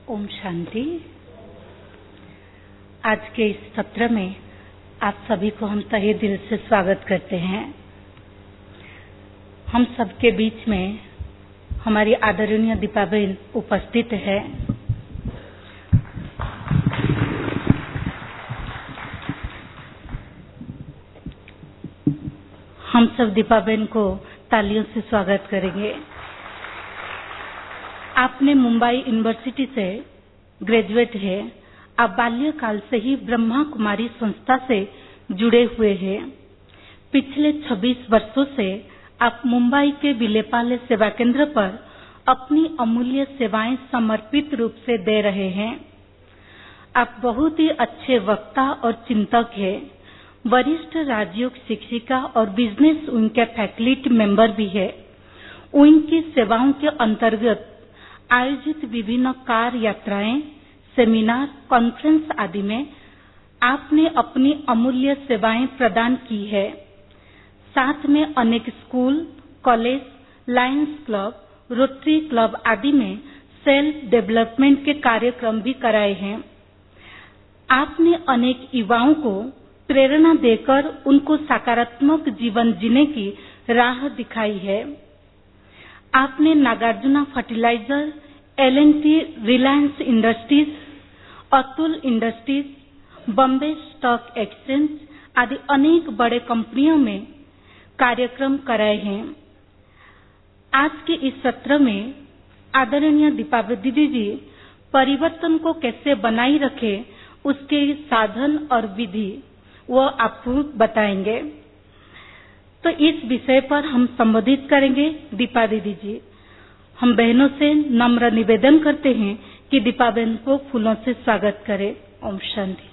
ओम शांति। आज के इस सत्र में आप सभी को हम तहे दिल से स्वागत करते हैं। हम सबके बीच में हमारी आदरणीय दीपाबेन उपस्थित है। हम सब दीपाबेन को तालियों से स्वागत करेंगे। आपने मुंबई यूनिवर्सिटी से ग्रेजुएट है। आप बाल्यकाल से ही ब्रह्मा कुमारी संस्था से जुड़े हुए हैं। पिछले 26 वर्षों से आप मुंबई के विलेपाले सेवा केंद्र पर अपनी अमूल्य सेवाएं समर्पित रूप से दे रहे हैं। आप बहुत ही अच्छे वक्ता और चिंतक हैं। वरिष्ठ राजयोग शिक्षिका और बिजनेस विंग के फैकल्टी मेंबर भी है। उनकी सेवाओं के अंतर्गत आयोजित विभिन्न कार यात्राएं, सेमिनार, कॉन्फ्रेंस आदि में आपने अपनी अमूल्य सेवाएं प्रदान की है। साथ में अनेक school, college, Lions Club, Rotary Club आदि में सेल्फ डेवलपमेंट के कार्यक्रम भी कराए हैं। आपने अनेक युवाओं को प्रेरणा देकर उनको सकारात्मक जीवन जीने की राह दिखाई है। आपने Nagarjuna Fertilizer, L&T, Reliance Industries, Atul Industries, Bombay Stock Exchange आदि अनेक बड़े कंपनियों में कार्यक्रम कराए हैं। आज के इस सत्र में आदरणीय दीपाबेन दीदी जी परिवर्तन को कैसे बनाए रखे उसके साधन और विधि वो आपको बताएंगे। तो इस विषय पर हम संबोधित करेंगे दीपा दीदी जी। हम बहनों से नम्र निवेदन करते हैं कि दीपाबेन को फूलों से स्वागत करें। ओम शांति।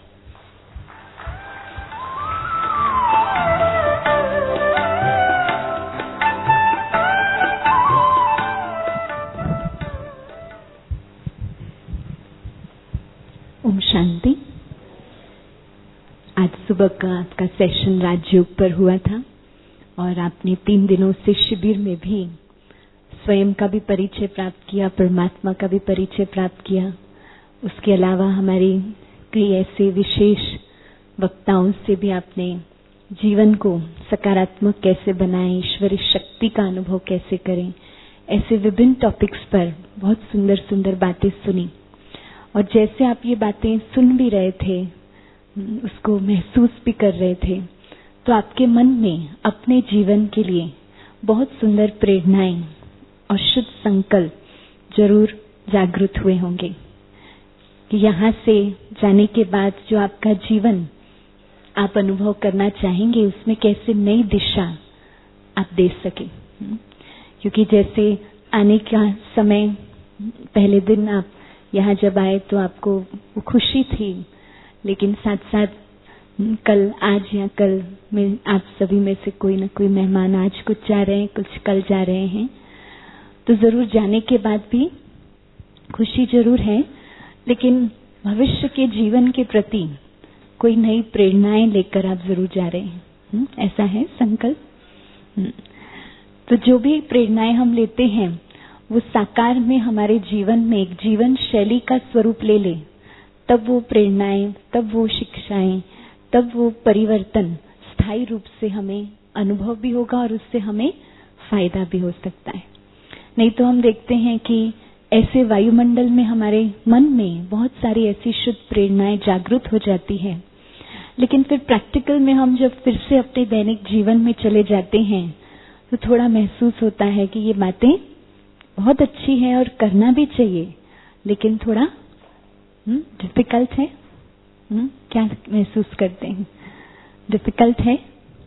ओम शांति। आज सुबह का आपका सेशन राजयोग पर हुआ था और आपने 3 दिनों से शिविर में भी स्वयं का भी परिचय प्राप्त किया, परमात्मा का भी परिचय प्राप्त किया। उसके अलावा हमारी कई ऐसे विशेष वक्ताओं से भी आपने जीवन को सकारात्मक कैसे बनाएं, ईश्वरी शक्ति का अनुभव कैसे करें, ऐसे विभिन्न टॉपिक्स पर बहुत सुंदर सुंदर बातें सुनी। और जैसे आप ये बातें सुन भी रहे थे, उसको महसूस भी कर रहे थे, तो आपके मन में अपने जीवन के लिए बहुत सुंदर प्रेरणाएं और शुद्ध संकल्प जरूर जागृत हुए होंगे कि यहाँ से जाने के बाद जो आपका जीवन आप अनुभव करना चाहेंगे उसमें कैसे नई दिशा आप दे सके। क्योंकि जैसे आने का समय, पहले दिन आप यहाँ जब आए तो आपको वो खुशी थी, लेकिन साथ साथ कल, आज या कल में आप सभी में से कोई न कोई मेहमान आज कुछ जा रहे हैं, कुछ कल जा रहे हैं। तो जरूर जाने के बाद भी खुशी जरूर है, लेकिन भविष्य के जीवन के प्रति कोई नई प्रेरणाएं लेकर आप जरूर जा रहे हैं। ऐसा है संकल्प। तो जो भी प्रेरणाएं हम लेते हैं वो साकार में हमारे जीवन में एक जीवन शैली का स्वरूप ले ले, तब वो प्रेरणाएं, तब वो शिक्षाएं, तब वो परिवर्तन स्थायी रूप से हमें अनुभव भी होगा और उससे हमें फायदा भी हो सकता है। नहीं तो हम देखते हैं कि ऐसे वायुमंडल में हमारे मन में बहुत सारी ऐसी शुद्ध प्रेरणाएं जागृत हो जाती है, लेकिन फिर प्रैक्टिकल में हम जब फिर से अपने दैनिक जीवन में चले जाते हैं तो थोड़ा महसूस होता है कि ये बातें बहुत अच्छी है और करना भी चाहिए, लेकिन थोड़ा डिफिकल्ट है। क्या महसूस करते हैं? डिफिकल्ट है?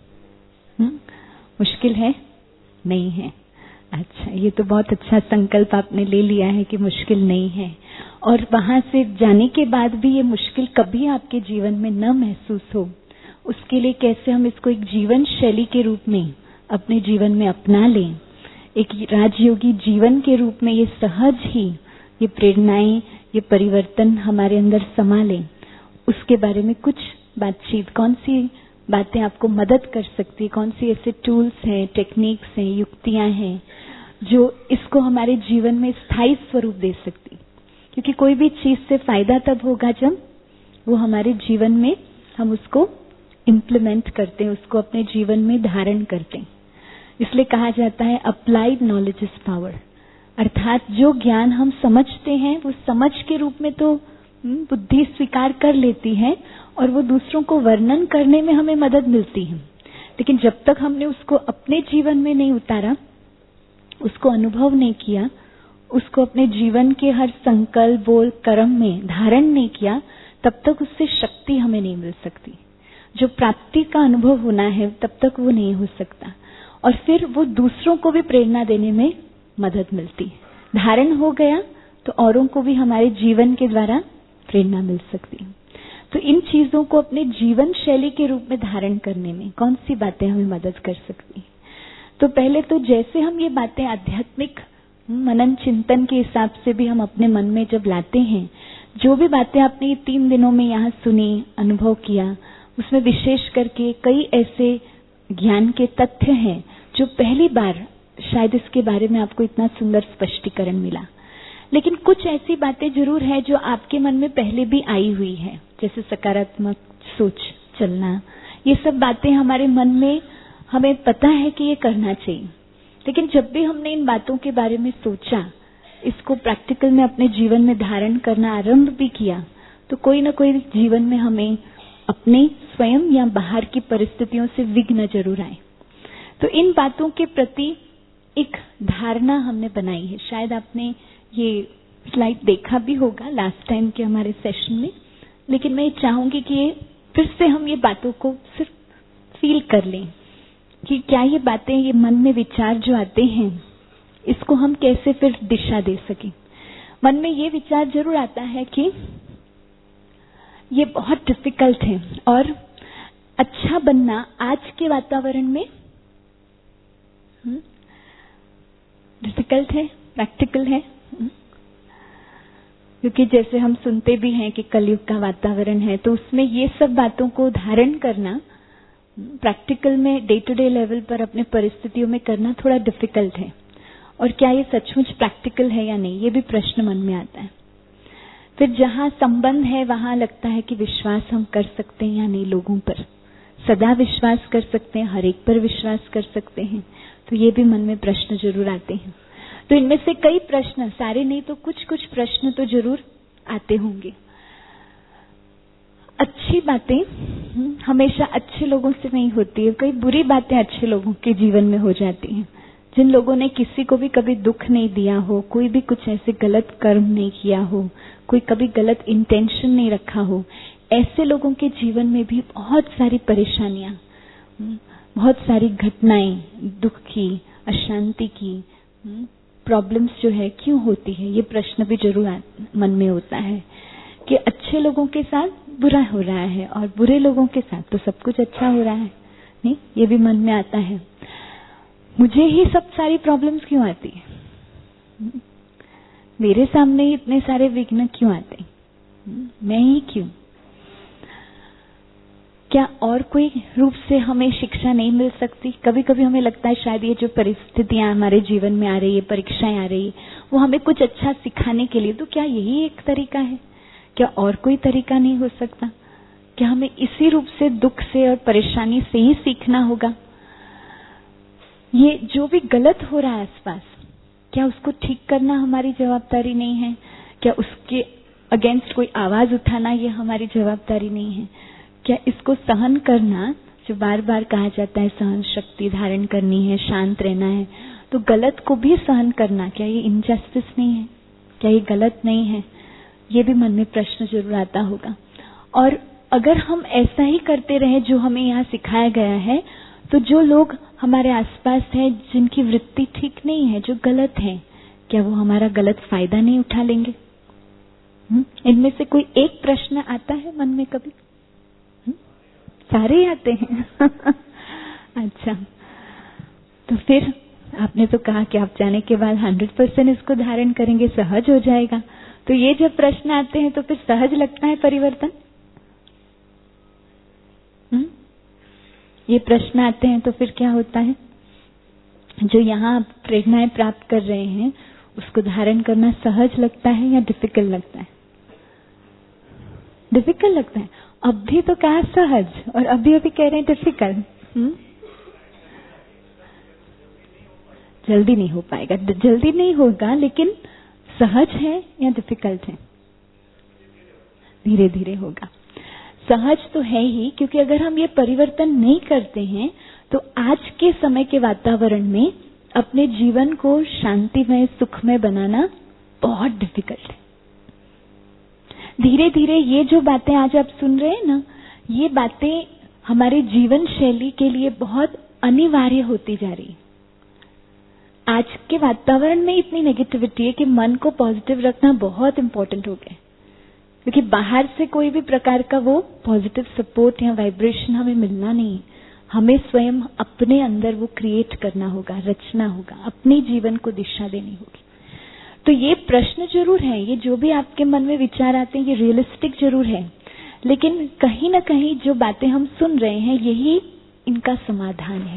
मुश्किल है? नहीं है। अच्छा, ये तो बहुत अच्छा संकल्प आपने ले लिया है कि मुश्किल नहीं है। और वहां से जाने के बाद भी ये मुश्किल कभी आपके जीवन में न महसूस हो, उसके लिए कैसे हम इसको एक जीवन शैली के रूप में अपने जीवन में अपना लें, एक राजयोगी जीवन के रूप में ये सहज ही ये प्रेरणाएं, ये परिवर्तन हमारे अंदर समा लें, उसके बारे में कुछ बातचीत। कौन सी बातें आपको मदद कर सकती है, कौन सी ऐसे टूल्स हैं, टेक्निक्स हैं, युक्तियां हैं जो इसको हमारे जीवन में स्थायी स्वरूप दे सकती। क्योंकि कोई भी चीज से फायदा तब होगा जब वो हमारे जीवन में हम उसको इम्प्लीमेंट करते हैं, उसको अपने जीवन में धारण करते हैं। इसलिए कहा जाता है अप्लाइड नॉलेज इज पावर, अर्थात जो ज्ञान हम समझते हैं वो समझ के रूप में तो बुद्धि स्वीकार कर लेती है और वो दूसरों को वर्णन करने में हमें मदद मिलती है, लेकिन जब तक हमने उसको अपने जीवन में नहीं उतारा, उसको अनुभव नहीं किया, उसको अपने जीवन के हर संकल्प, बोल, कर्म में धारण नहीं किया, तब तक उससे शक्ति हमें नहीं मिल सकती। जो प्राप्ति का अनुभव होना है तब तक वो नहीं हो सकता, और फिर वो दूसरों को भी प्रेरणा देने में मदद मिलती है। धारण हो गया तो औरों को भी हमारे जीवन के द्वारा प्रेरणा मिल सकती है। तो इन चीजों को अपने जीवन शैली के रूप में धारण करने में कौन सी बातें हमें मदद कर सकती हैं? तो पहले तो जैसे हम ये बातें आध्यात्मिक मनन चिंतन के हिसाब से भी हम अपने मन में जब लाते हैं, जो भी बातें आपने ये 3 दिनों में यहाँ सुनी, अनुभव किया, उसमें विशेष करके कई ऐसे ज्ञान के तथ्य हैं जो पहली बार शायद इसके बारे में आपको इतना सुंदर स्पष्टीकरण मिला। लेकिन कुछ ऐसी बातें जरूर है जो आपके मन में पहले भी आई हुई है, जैसे सकारात्मक सोच चलना, ये सब बातें हमारे मन में हमें पता है कि ये करना चाहिए। लेकिन जब भी हमने इन बातों के बारे में सोचा, इसको प्रैक्टिकल में अपने जीवन में धारण करना आरंभ भी किया, तो कोई ना कोई जीवन में हमें अपने स्वयं या बाहर की परिस्थितियों से विघ्न जरूर आए। तो इन बातों के प्रति एक धारणा हमने बनाई है। शायद आपने ये स्लाइड देखा भी होगा लास्ट टाइम के हमारे सेशन में, लेकिन मैं चाहूंगी कि ये फिर से हम ये बातों को सिर्फ फील कर लें कि क्या ये बातें, ये मन में विचार जो आते हैं, इसको हम कैसे फिर दिशा दे सकें। मन में ये विचार जरूर आता है कि ये बहुत डिफिकल्ट है और अच्छा बनना आज के वातावरण में डिफिकल्ट है, प्रैक्टिकल है, क्योंकि जैसे हम सुनते भी हैं कि कलयुग का वातावरण है, तो उसमें ये सब बातों को धारण करना प्रैक्टिकल में डे टू डे लेवल पर अपने परिस्थितियों में करना थोड़ा डिफिकल्ट है। और क्या ये सचमुच प्रैक्टिकल है या नहीं, ये भी प्रश्न मन में आता है। फिर जहाँ संबंध है वहाँ लगता है कि विश्वास हम कर सकते हैं या नहीं, लोगों पर सदा विश्वास कर सकते हैं, हर एक पर विश्वास कर सकते हैं, तो ये भी मन में प्रश्न जरूर आते हैं। तो इनमें से कई प्रश्न, सारे नहीं तो कुछ कुछ प्रश्न तो जरूर आते होंगे। अच्छी बातें हमेशा अच्छे लोगों से नहीं होती है, कई बुरी बातें अच्छे लोगों के जीवन में हो जाती हैं। जिन लोगों ने किसी को भी कभी दुख नहीं दिया हो, कोई भी कुछ ऐसे गलत कर्म नहीं किया हो, कोई कभी गलत इंटेंशन नहीं रखा हो, ऐसे लोगों के जीवन में भी बहुत सारी परेशानियां, बहुत सारी घटनाएं दुख की, अशांति की, प्रॉब्लम्स जो है क्यों होती है, ये प्रश्न भी जरूर मन में होता है कि अच्छे लोगों के साथ बुरा हो रहा है और बुरे लोगों के साथ तो सब कुछ अच्छा हो रहा है। नहीं, ये भी मन में आता है, मुझे ही सब सारी प्रॉब्लम्स क्यों आती है, मेरे सामने ही इतने सारे विघ्न क्यों आते, मैं ही क्यों। क्या और कोई रूप से हमें शिक्षा नहीं मिल सकती? कभी कभी हमें लगता है शायद ये जो परिस्थितियां हमारे जीवन में आ रही है, परीक्षाएं आ रही है, वो हमें कुछ अच्छा सिखाने के लिए, तो क्या यही एक तरीका है? क्या और कोई तरीका नहीं हो सकता? क्या हमें इसी रूप से, दुख से और परेशानी से ही सीखना होगा? ये जो भी गलत हो रहा है आसपास, क्या उसको ठीक करना हमारी जवाबदारी नहीं है? क्या उसके अगेंस्ट कोई आवाज उठाना ये हमारी जवाबदारी नहीं है? क्या इसको सहन करना, जो बार बार कहा जाता है सहन शक्ति धारण करनी है, शांत रहना है, तो गलत को भी सहन करना, क्या ये इनजस्टिस नहीं है? क्या ये गलत नहीं है? ये भी मन में प्रश्न जरूर आता होगा। और अगर हम ऐसा ही करते रहे जो हमें यहाँ सिखाया गया है, तो जो लोग हमारे आसपास हैं जिनकी वृत्ति ठीक नहीं है, जो गलत है, क्या वो हमारा गलत फायदा नहीं उठा लेंगे? इनमें से कोई एक प्रश्न आता है मन में कभी? सारे आते हैं। अच्छा, तो फिर आपने तो कहा कि आप जाने के बाद 100% इसको धारण करेंगे, सहज हो जाएगा। तो ये जब प्रश्न आते हैं तो फिर सहज लगता है परिवर्तन? ये प्रश्न आते हैं तो फिर क्या होता है? जो यहाँ प्रेरणाएं प्राप्त कर रहे हैं उसको धारण करना सहज लगता है या डिफिकल्ट लगता है? डिफिकल्ट लगता है। अभी तो कहा सहज और अभी कह रहे हैं डिफिकल्ट। जल्दी नहीं हो पाएगा, जल्दी नहीं होगा, लेकिन सहज है या डिफिकल्ट है? धीरे धीरे होगा। सहज तो है ही, क्योंकि अगर हम ये परिवर्तन नहीं करते हैं तो आज के समय के वातावरण में अपने जीवन को शांतिमय सुखमय बनाना बहुत डिफिकल्ट है। धीरे धीरे ये जो बातें आज आप सुन रहे हैं ना, ये बातें हमारे जीवन शैली के लिए बहुत अनिवार्य होती जा रही है। आज के वातावरण में इतनी नेगेटिविटी है कि मन को पॉजिटिव रखना बहुत इंपॉर्टेंट हो गया है, क्योंकि बाहर से कोई भी प्रकार का वो पॉजिटिव सपोर्ट या वाइब्रेशन हमें मिलना नहीं है। हमें स्वयं अपने अंदर वो क्रिएट करना होगा, रचना होगा, अपने जीवन को दिशा देनी होगी। तो ये प्रश्न जरूर है, ये जो भी आपके मन में विचार आते हैं ये रियलिस्टिक जरूर है, लेकिन कहीं ना कहीं जो बातें हम सुन रहे हैं यही इनका समाधान है।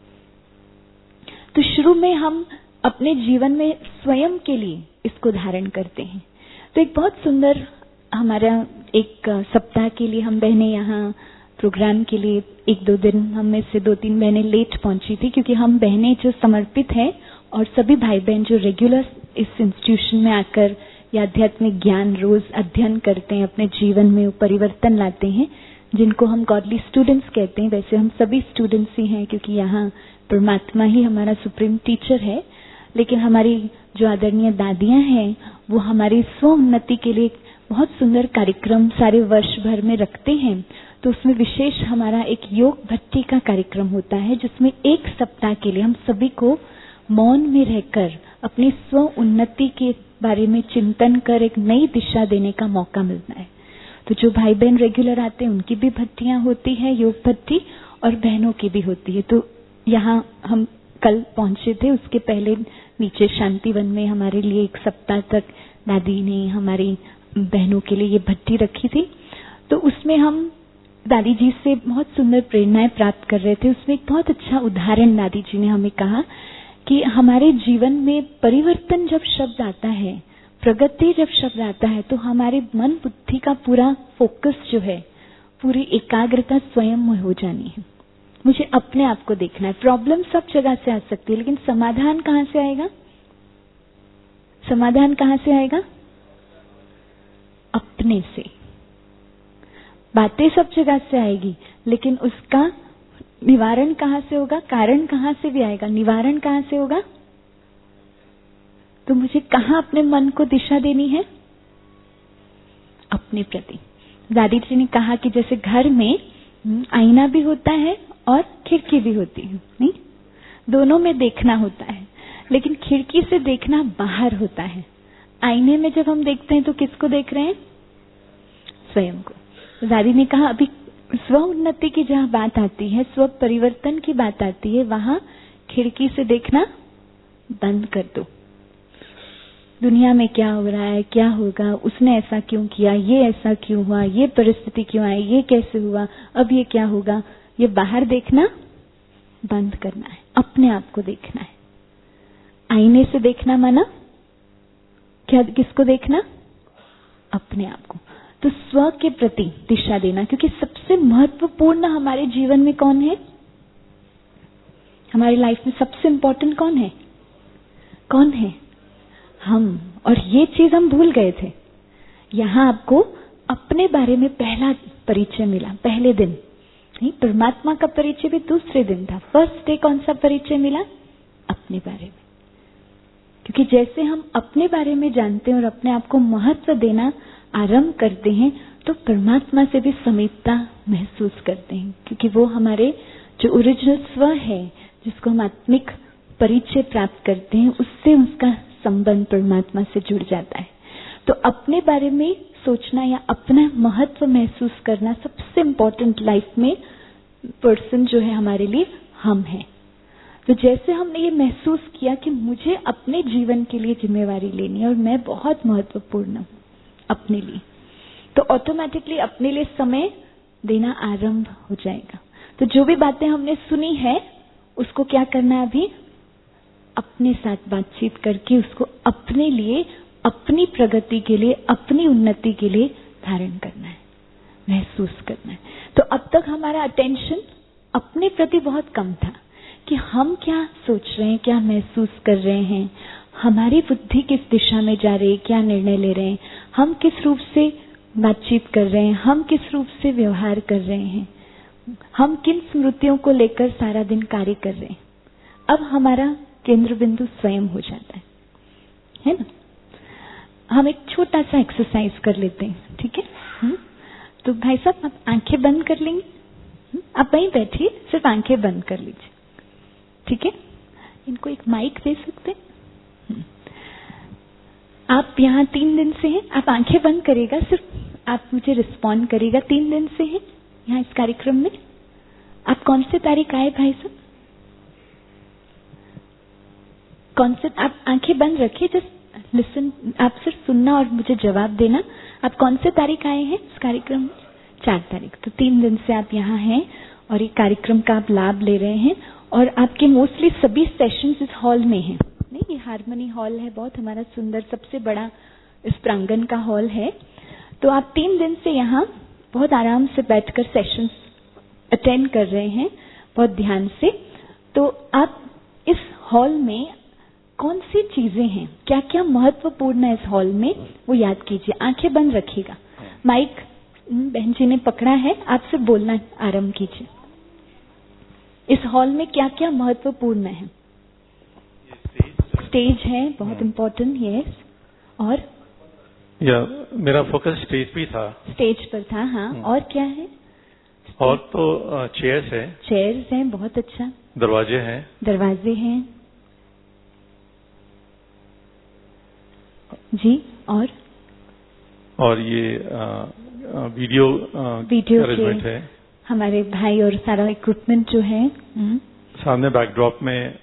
तो शुरू में हम अपने जीवन में स्वयं के लिए इसको धारण करते हैं। तो एक बहुत सुंदर हमारा एक सप्ताह के लिए हम बहनें यहाँ प्रोग्राम के लिए 1-2 दिन हम में से 2-3 बहनें लेट पहुंची थी, क्योंकि हम बहनें जो समर्पित हैं और सभी भाई बहन जो रेगुलर इस इंस्टीट्यूशन में आकर या आध्यात्मिक ज्ञान रोज अध्ययन करते हैं, अपने जीवन में परिवर्तन लाते हैं, जिनको हम गॉडली स्टूडेंट्स कहते हैं। वैसे हम सभी स्टूडेंट्स ही हैं, क्योंकि यहाँ परमात्मा ही हमारा सुप्रीम टीचर है। लेकिन हमारी जो आदरणीय दादियां हैं वो हमारी स्व उन्नति के लिए बहुत सुंदर कार्यक्रम सारे वर्ष भर में रखते हैं। तो उसमें विशेष हमारा एक योग भट्टी का कार्यक्रम होता है, जिसमें 1 सप्ताह के लिए हम सभी को मौन में रहकर अपनी स्व उन्नति के बारे में चिंतन कर एक नई दिशा देने का मौका मिलता है। तो जो भाई बहन रेगुलर आते हैं उनकी भी भट्टियां होती है, योग भट्टी, और बहनों की भी होती है। तो यहाँ हम कल पहुंचे थे, उसके पहले नीचे शांतिवन में हमारे लिए 1 सप्ताह तक दादी ने हमारी बहनों के लिए ये भट्टी रखी थी। तो उसमें हम दादी जी से बहुत सुंदर प्रेरणाएं प्राप्त कर रहे थे। उसमें एक बहुत अच्छा उदाहरण दादी जी ने हमें कहा कि हमारे जीवन में परिवर्तन जब शब्द आता है, प्रगति जब शब्द आता है, तो हमारे मन बुद्धि का पूरा फोकस जो है, पूरी एकाग्रता स्वयं में हो जानी है। मुझे अपने आप को देखना है। प्रॉब्लम सब जगह से आ सकती है, लेकिन समाधान कहाँ से आएगा? समाधान कहाँ से आएगा? अपने से। बातें सब जगह से आएगी, लेकिन उसका निवारण कहाँ से होगा? कारण कहाँ से भी आएगा, निवारण कहाँ से होगा? तो मुझे कहाँ अपने मन को दिशा देनी है? अपने प्रति। दादी जी ने कहा कि जैसे घर में आईना भी होता है और खिड़की भी होती है, नहीं? दोनों में देखना होता है, लेकिन खिड़की से देखना बाहर होता है। आईने में जब हम देखते हैं तो किसको देख रहे हैं? स्वयं को। तो दादी ने कहा अभी स्व उन्नति की जहाँ बात आती है, स्व परिवर्तन की बात आती है, वहां खिड़की से देखना बंद कर दो। दुनिया में क्या हो रहा है, क्या होगा, उसने ऐसा क्यों किया, ये ऐसा क्यों हुआ, ये परिस्थिति क्यों आई, ये कैसे हुआ, अब ये क्या होगा, ये बाहर देखना बंद करना है, अपने आप को देखना है। आईने से देखना माना क्या? किसको देखना? अपने आप को। तो स्व के प्रति दिशा देना, क्योंकि सबसे महत्वपूर्ण हमारे जीवन में कौन है? हमारी लाइफ में सबसे इंपॉर्टेंट कौन है? कौन है? हम। और ये चीज हम भूल गए थे। यहाँ आपको अपने बारे में पहला परिचय मिला, पहले दिन। नहीं, परमात्मा का परिचय भी दूसरे दिन था। फर्स्ट डे कौन सा परिचय मिला? अपने बारे में। क्योंकि जैसे हम अपने बारे में जानते हैं और अपने आप को महत्व देना आरंभ करते हैं, तो परमात्मा से भी समीपता महसूस करते हैं, क्योंकि वो हमारे जो ओरिजिनल स्व है, जिसको हम आत्मिक परिचय प्राप्त करते हैं, उससे उसका संबंध परमात्मा से जुड़ जाता है। तो अपने बारे में सोचना या अपना महत्व महसूस करना सबसे इम्पोर्टेंट लाइफ में पर्सन जो है हमारे लिए हम हैं। तो जैसे हमने ये महसूस किया कि मुझे अपने जीवन के लिए जिम्मेवारी लेनी है और मैं बहुत महत्वपूर्ण हूँ अपने लिए, तो ऑटोमेटिकली अपने लिए समय देना आरंभ हो जाएगा। तो जो भी बातें हमने सुनी है उसको क्या करना है? अभी अपने साथ बातचीत करके उसको अपने लिए, अपनी प्रगति के लिए, अपनी उन्नति के लिए धारण करना है, महसूस करना है। तो अब तक हमारा अटेंशन अपने प्रति बहुत कम था कि हम क्या सोच रहे हैं, क्या महसूस कर रहे हैं, हमारी बुद्धि किस दिशा में जा रही है, क्या निर्णय ले रहे हैं, हम किस रूप से बातचीत कर रहे हैं, हम किस रूप से व्यवहार कर रहे हैं, हम किन स्मृतियों को लेकर सारा दिन कार्य कर रहे हैं। अब हमारा केंद्र बिंदु स्वयं हो जाता है ना। हम एक छोटा सा एक्सरसाइज कर लेते हैं, ठीक है। तो भाई साहब आप आंखें बंद कर लेंगे, आप वहीं बैठिए, सिर्फ आंखें बंद कर लीजिए, ठीक है। इनको एक माइक दे सकते हैं। आप यहाँ 3 दिन से हैं, आप आंखें बंद करिएगा, सिर्फ आप मुझे रिस्पॉन्ड करिएगा। 3 दिन से हैं यहाँ इस कार्यक्रम में। आप कौन से तारीख आए भाई साहब? कौन से? आप आंखें बंद रखिए, जस्ट लिसन, आप सिर्फ सुनना और मुझे जवाब देना। आप कौन से तारीख आए हैं इस कार्यक्रम में? 4 तारीख। तो 3 दिन से आप यहाँ हैं और ये कार्यक्रम का आप लाभ ले रहे हैं। और आपके मोस्टली सभी सेशंस इस हॉल में हैं। नहीं, ये हार्मनी हॉल है, बहुत हमारा सुंदर, सबसे बड़ा इस प्रांगण का हॉल है। तो आप 3 दिन से यहाँ बहुत आराम से बैठकर सेशंस अटेंड कर रहे हैं, बहुत ध्यान से। तो आप इस हॉल में कौन सी चीजें हैं, क्या क्या महत्वपूर्ण है इस हॉल में, वो याद कीजिए। आंखें बंद रखिएगा। माइक बहन जी ने पकड़ा है, आप सिर्फ बोलना आरंभ कीजिए। इस हॉल में क्या क्या महत्वपूर्ण है? स्टेज है, बहुत इम्पोर्टेंट, यस। और मेरा फोकस स्टेज पे था। स्टेज पर था, हाँ। और क्या है? और तो चेयर्स है। चेयर्स हैं, बहुत अच्छा। दरवाजे हैं। दरवाजे हैं जी। और ये वीडियो अरेंजमेंट है। हमारे भाई और सारा इक्विपमेंट जो है। सामने बैकड्रॉप में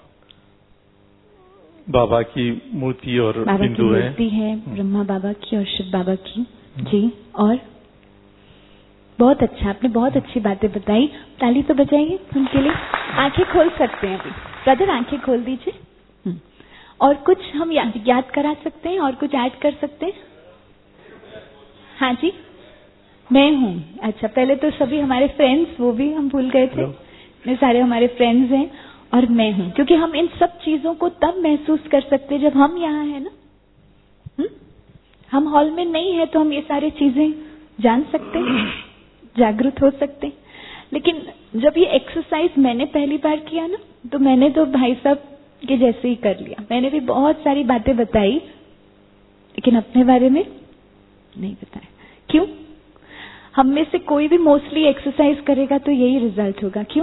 बाबा की मूर्ति और बिंदु है। मूर्ति है ब्रह्मा बाबा की और शिव बाबा की जी। और बहुत अच्छा, आपने बहुत अच्छी बातें बताई। ताली तो बजाइए उनके लिए। आंखें खोल सकते हैं अभी, ब्रदर आंखें खोल दीजिए। और कुछ हम याद करा सकते हैं, और कुछ ऐड कर सकते हैं? हाँ जी, मैं हूँ। अच्छा, पहले तो सभी हमारे फ्रेंड्स, वो भी हम भूल गए थे। इतने सारे हमारे फ्रेंड्स हैं और मैं हूँ, क्योंकि हम इन सब चीजों को तब महसूस कर सकते हैं जब हम यहाँ हैं ना। हम हॉल में नहीं है तो हम ये सारी चीजें जान सकते हैं, जागरूक हो सकते हैं। लेकिन जब ये एक्सरसाइज मैंने पहली बार किया ना, तो मैंने तो भाई साहब के जैसे ही कर लिया। मैंने भी बहुत सारी बातें बताई, लेकिन अपने बारे में नहीं बताया। क्यों? हम में से कोई भी मोस्टली एक्सरसाइज करेगा तो यही रिजल्ट होगा। क्यों?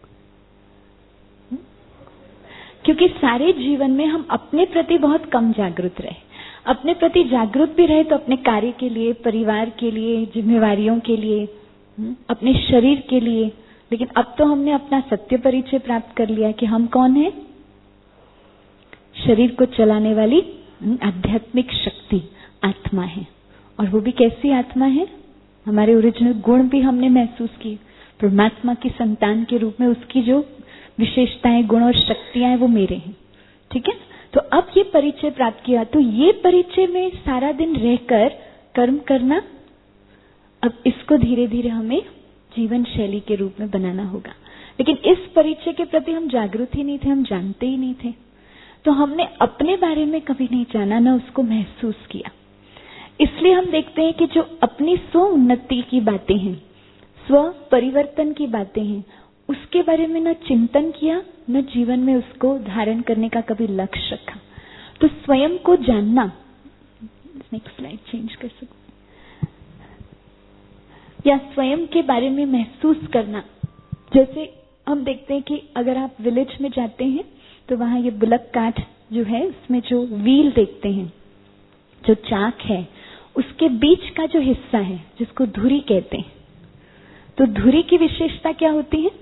क्योंकि सारे जीवन में हम अपने प्रति बहुत कम जागरूक रहे। अपने प्रति जागरूक भी रहे तो अपने कार्य के लिए, परिवार के लिए, जिम्मेवारियों के लिए, अपने शरीर के लिए। लेकिन अब तो हमने अपना सत्य परिचय प्राप्त कर लिया कि हम कौन हैं। शरीर को चलाने वाली आध्यात्मिक शक्ति आत्मा है। और वो भी कैसी आत्मा है? हमारे ओरिजिनल गुण भी हमने महसूस किए। परमात्मा की संतान के रूप में उसकी जो विशेषताएं, गुण और शक्तियां हैं वो मेरे हैं। ठीक है। तो अब ये परिचय प्राप्त किया, तो ये परिचय में सारा दिन रहकर कर्म करना, अब इसको धीरे धीरे हमें जीवन शैली के रूप में बनाना होगा। लेकिन इस परिचय के प्रति हम जागरूक ही नहीं थे, हम जानते ही नहीं थे। तो हमने अपने बारे में कभी नहीं जाना, ना उसको महसूस किया। इसलिए हम देखते हैं कि जो अपनी स्व उन्नति की बातें हैं, स्व परिवर्तन की बातें हैं, उसके बारे में न चिंतन किया, न जीवन में उसको धारण करने का कभी लक्ष्य रखा। तो स्वयं को जानना, नेक्स्ट स्लाइड चेंज कर सकते, या स्वयं के बारे में महसूस करना। जैसे हम देखते हैं कि अगर आप विलेज में जाते हैं तो वहां ये बुलक काठ जो है, उसमें जो व्हील देखते हैं, जो चाक है, उसके बीच का जो हिस्सा है जिसको धुरी कहते हैं, तो धुरी की विशेषता क्या होती है?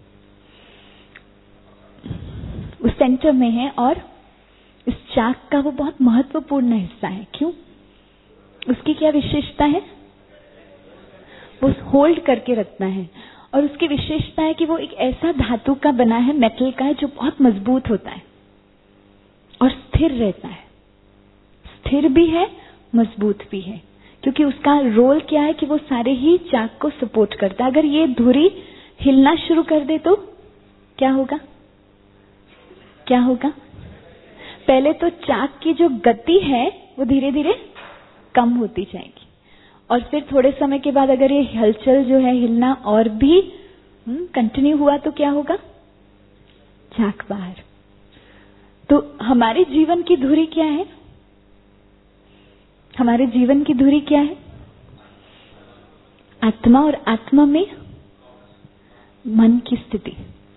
उस सेंटर में है और इस चाक का वो बहुत महत्वपूर्ण हिस्सा है। क्यों? उसकी क्या विशेषता है? वो होल्ड करके रखना है। और उसकी विशेषता है कि वो एक ऐसा धातु का बना है, मेटल का है, जो बहुत मजबूत होता है। स्थिर रहता है, स्थिर भी है, मजबूत भी है, क्योंकि उसका रोल क्या है कि वो सारे ही चाक को सपोर्ट करता है। अगर ये धुरी हिलना शुरू कर दे तो क्या होगा? क्या होगा? पहले तो चाक की जो गति है वो धीरे धीरे कम होती जाएगी, और फिर थोड़े समय के बाद अगर ये हलचल जो है, हिलना और भी कंटिन्यू हुआ तो क्या होगा? चाक बाहर। तो हमारे जीवन की धुरी क्या है? हमारे जीवन की धुरी क्या है? आत्मा, और आत्मा में मन की स्थिति।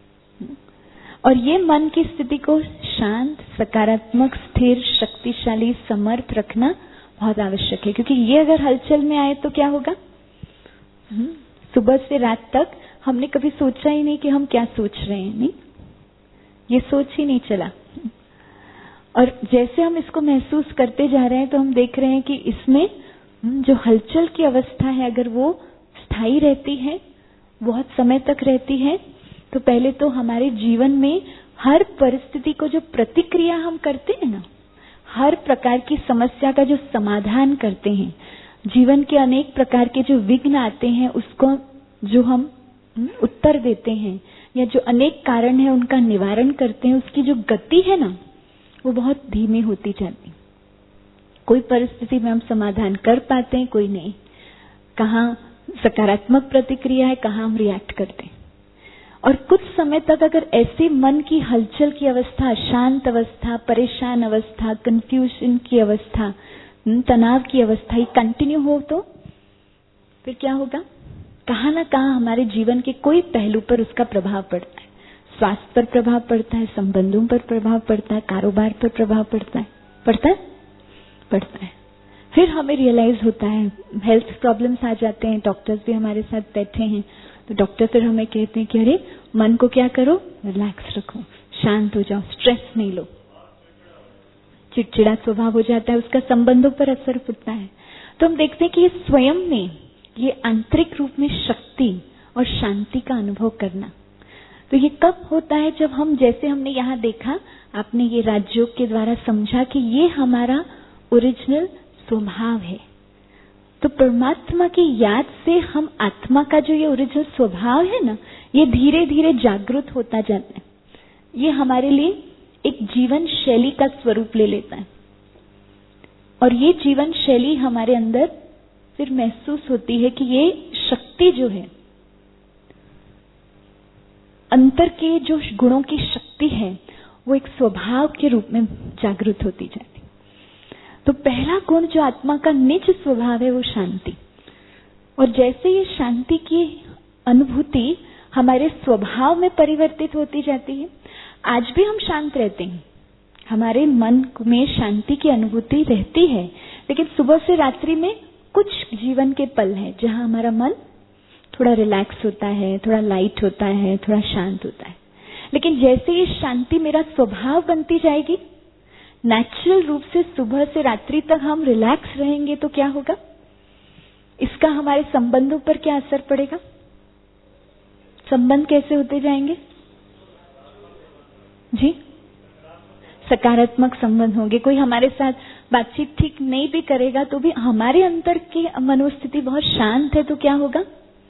और ये मन की स्थिति को शांत, सकारात्मक, स्थिर, शक्तिशाली, समर्थ रखना बहुत आवश्यक है, क्योंकि ये अगर हलचल में आए तो क्या होगा? सुबह से रात तक हमने कभी सोचा ही नहीं कि हम क्या सोच रहे हैं, नहीं, ये सोच ही नहीं चला। और जैसे हम इसको महसूस करते जा रहे हैं तो हम देख रहे हैं कि इसमें जो हलचल की अवस्था है, अगर वो स्थायी रहती है, बहुत समय तक रहती है, तो पहले तो हमारे जीवन में हर परिस्थिति को जो प्रतिक्रिया हम करते हैं ना, हर प्रकार की समस्या का जो समाधान करते हैं, जीवन के अनेक प्रकार के जो विघ्न आते हैं उसको जो हम उत्तर देते हैं, या जो अनेक कारण है उनका निवारण करते हैं, उसकी जो गति है ना वो बहुत धीमी होती जाती। कोई परिस्थिति में हम समाधान कर पाते हैं, कोई नहीं। कहाँ सकारात्मक प्रतिक्रिया है, कहाँ हम रिएक्ट करते हैं। और कुछ समय तक अगर ऐसे मन की हलचल की अवस्था, शांत अवस्था, परेशान अवस्था, कंफ्यूजन की अवस्था, तनाव की अवस्था ही कंटिन्यू हो तो फिर क्या होगा? कहाँ ना कहाँ हमारे जीवन के कोई पहलू पर उसका प्रभाव पड़ता है। स्वास्थ्य पर प्रभाव पड़ता है, संबंधों पर प्रभाव पड़ता है, कारोबार पर प्रभाव पड़ता है, पड़ता है। फिर हमें रियलाइज होता है, हेल्थ प्रॉब्लम्स आ जाते हैं, डॉक्टर्स भी हमारे साथ बैठे हैं, तो डॉक्टर फिर हमें कहते हैं कि अरे मन को क्या करो, रिलैक्स रखो, शांत हो जाओ, स्ट्रेस नहीं लो। चिड़चिड़ा स्वभाव हो जाता है, उसका संबंधों पर असर पड़ता है। तो हम देखते हैं कि ये स्वयं में ये आंतरिक रूप में शक्ति और शांति का अनुभव करना, तो ये कब होता है? जब हम, जैसे हमने यहाँ देखा, आपने ये राजयोग के द्वारा समझा कि ये हमारा ओरिजिनल स्वभाव है। तो परमात्मा की याद से हम आत्मा का जो ये ओरिजिनल स्वभाव है ना, ये धीरे धीरे जागृत होता जाता है। ये हमारे लिए एक जीवन शैली का स्वरूप ले लेता है, और ये जीवन शैली हमारे अंदर फिर महसूस होती है कि ये शक्ति जो है, अंतर के जो गुणों की शक्ति है, वो एक स्वभाव के रूप में जागृत होती जाती। तो पहला गुण जो आत्मा का निज स्वभाव है वो शांति। और जैसे ये शांति की अनुभूति हमारे स्वभाव में परिवर्तित होती जाती है, आज भी हम शांत रहते हैं, हमारे मन में शांति की अनुभूति रहती है, लेकिन सुबह से रात्रि में कुछ जीवन के पल हैं जहां हमारा मन थोड़ा रिलैक्स होता है, थोड़ा लाइट होता है, थोड़ा शांत होता है। लेकिन जैसे ये शांति मेरा स्वभाव बनती जाएगी, नेचुरल रूप से सुबह से रात्रि तक हम रिलैक्स रहेंगे, तो क्या होगा? इसका हमारे संबंधों पर क्या असर पड़ेगा? संबंध कैसे होते जाएंगे जी? सकारात्मक संबंध होंगे। कोई हमारे साथ बातचीत ठीक नहीं भी करेगा तो भी हमारे अंतर की मनोस्थिति बहुत शांत है, तो क्या होगा?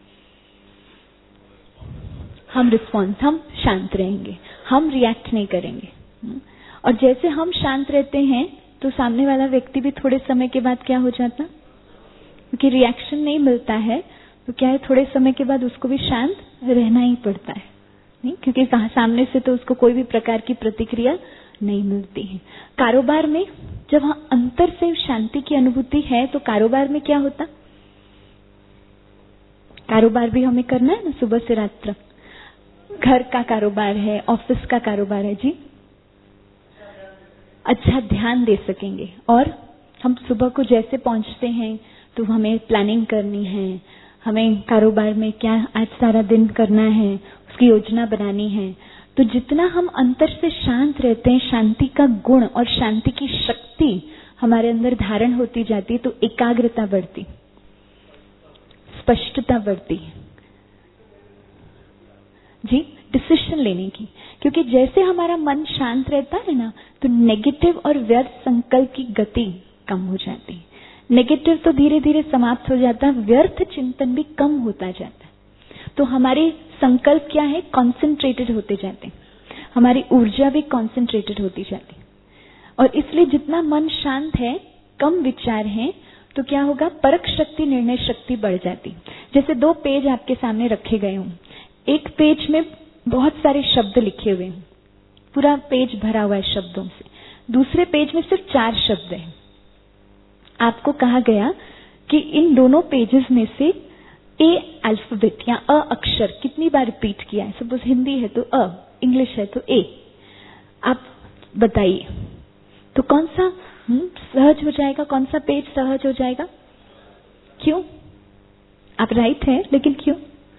हम शांत रहेंगे, हम रिएक्ट नहीं करेंगे। और जैसे हम शांत रहते हैं तो सामने वाला व्यक्ति भी थोड़े समय के बाद क्या हो जाता, क्योंकि रिएक्शन नहीं मिलता है तो क्या है, थोड़े समय के बाद उसको भी शांत रहना ही पड़ता है, नहीं, क्योंकि सामने से तो उसको कोई भी प्रकार की प्रतिक्रिया नहीं मिलती है। कारोबार में जब हम अंतर से शांति की अनुभूति है तो कारोबार में क्या होता? कारोबार भी हमें करना है ना, सुबह से रात तक। घर का कारोबार है, ऑफिस का कारोबार है जी, अच्छा ध्यान दे सकेंगे। और हम सुबह को जैसे पहुंचते हैं तो हमें प्लानिंग करनी है, हमें कारोबार में क्या आज सारा दिन करना है, उसकी योजना बनानी है। तो जितना हम अंतर से शांत रहते हैं, शांति का गुण और शांति की शक्ति हमारे अंदर धारण होती जाती है, तो एकाग्रता बढ़ती, स्पष्टता बढ़ती जी। डिसीजन लेने की। क्योंकि जैसे हमारा मन शांत रहता है ना, तो नेगेटिव और व्यर्थ संकल्प की गति कम हो जाती है। नेगेटिव तो धीरे धीरे समाप्त हो जाता है, व्यर्थ चिंतन भी कम होता जाता है। तो हमारे संकल्प क्या है, कॉन्सेंट्रेटेड होते जाते हैं, हमारी ऊर्जा भी कॉन्सेंट्रेटेड होती जाती है। और इसलिए जितना मन शांत है, कम विचार है, तो क्या होगा, परख शक्ति, निर्णय शक्ति बढ़ जाती। जैसे 2 पेज आपके सामने रखे गए हों, एक पेज में बहुत सारे शब्द लिखे हुए हैं, पूरा पेज भरा हुआ है शब्दों से, दूसरे पेज में सिर्फ 4 शब्द हैं। आपको कहा गया कि इन दोनों पेजेस में से ए अल्फाबेट या अ अक्षर कितनी बार रिपीट किया है। सपोज हिंदी है तो अ, इंग्लिश है तो ए। आप बताइए तो कौन सा सहज हो जाएगा, कौन सा पेज सहज हो जाएगा? क्यों? आप राइट हैं, लेकिन क्यों?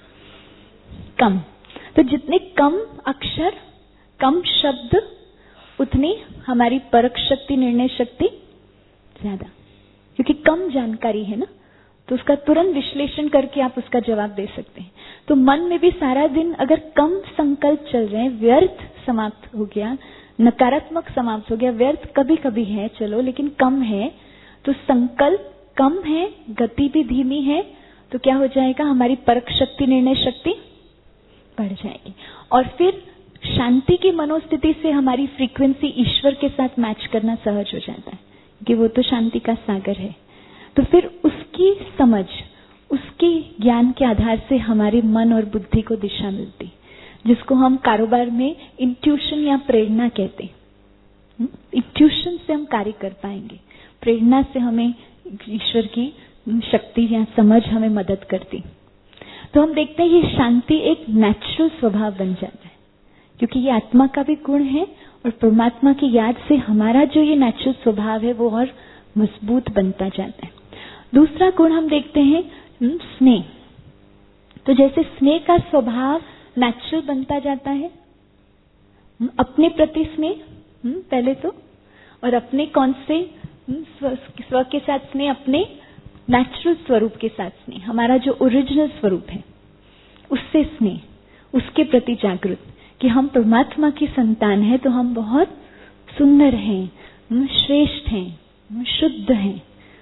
कम। तो जितने कम अक्षर, कम शब्द, उतनी हमारी परख शक्ति, निर्णय शक्ति ज्यादा। क्योंकि कम जानकारी है ना, तो उसका तुरंत विश्लेषण करके आप उसका जवाब दे सकते हैं। तो मन में भी सारा दिन अगर कम संकल्प चल रहे हैं, व्यर्थ समाप्त हो गया, नकारात्मक समाप्त हो गया, व्यर्थ कभी कभी है चलो, लेकिन कम है, तो संकल्प कम है, गति भी धीमी है, तो क्या हो जाएगा, हमारी परख शक्ति, निर्णय शक्ति बढ़ जाएगी। और फिर शांति की मनोस्थिति से हमारी फ्रीक्वेंसी ईश्वर के साथ मैच करना सहज हो जाता है, कि वो तो शांति का सागर है। तो फिर उसकी समझ, उसकी ज्ञान के आधार से हमारे मन और बुद्धि को दिशा मिलती, जिसको हम कारोबार में इंट्यूशन या प्रेरणा कहते हैं। इंट्यूशन से हम कार्य कर पाएंगे, प्रेरणा से हमें ईश्वर की शक्ति या समझ हमें मदद करती। तो हम देखते हैं ये शांति एक नेचुरल स्वभाव बन जाता है, क्योंकि ये आत्मा का भी गुण है, और परमात्मा की याद से हमारा जो ये नेचुरल स्वभाव है वो और मजबूत बनता जाता है। दूसरा गुण हम देखते हैं स्नेह। तो जैसे स्नेह का स्वभाव नेचुरल बनता जाता है, अपने प्रति स्नेह पहले तो, और अपने कौन से स्व के साथ स्नेह, अपने नेचुरल स्वरूप के साथ स्नेह, हमारा जो ओरिजिनल स्वरूप है उससे स्नेह, उसके प्रति जागृत कि हम परमात्मा की संतान हैं, तो हम बहुत सुंदर हैं, श्रेष्ठ हैं, शुद्ध हैं।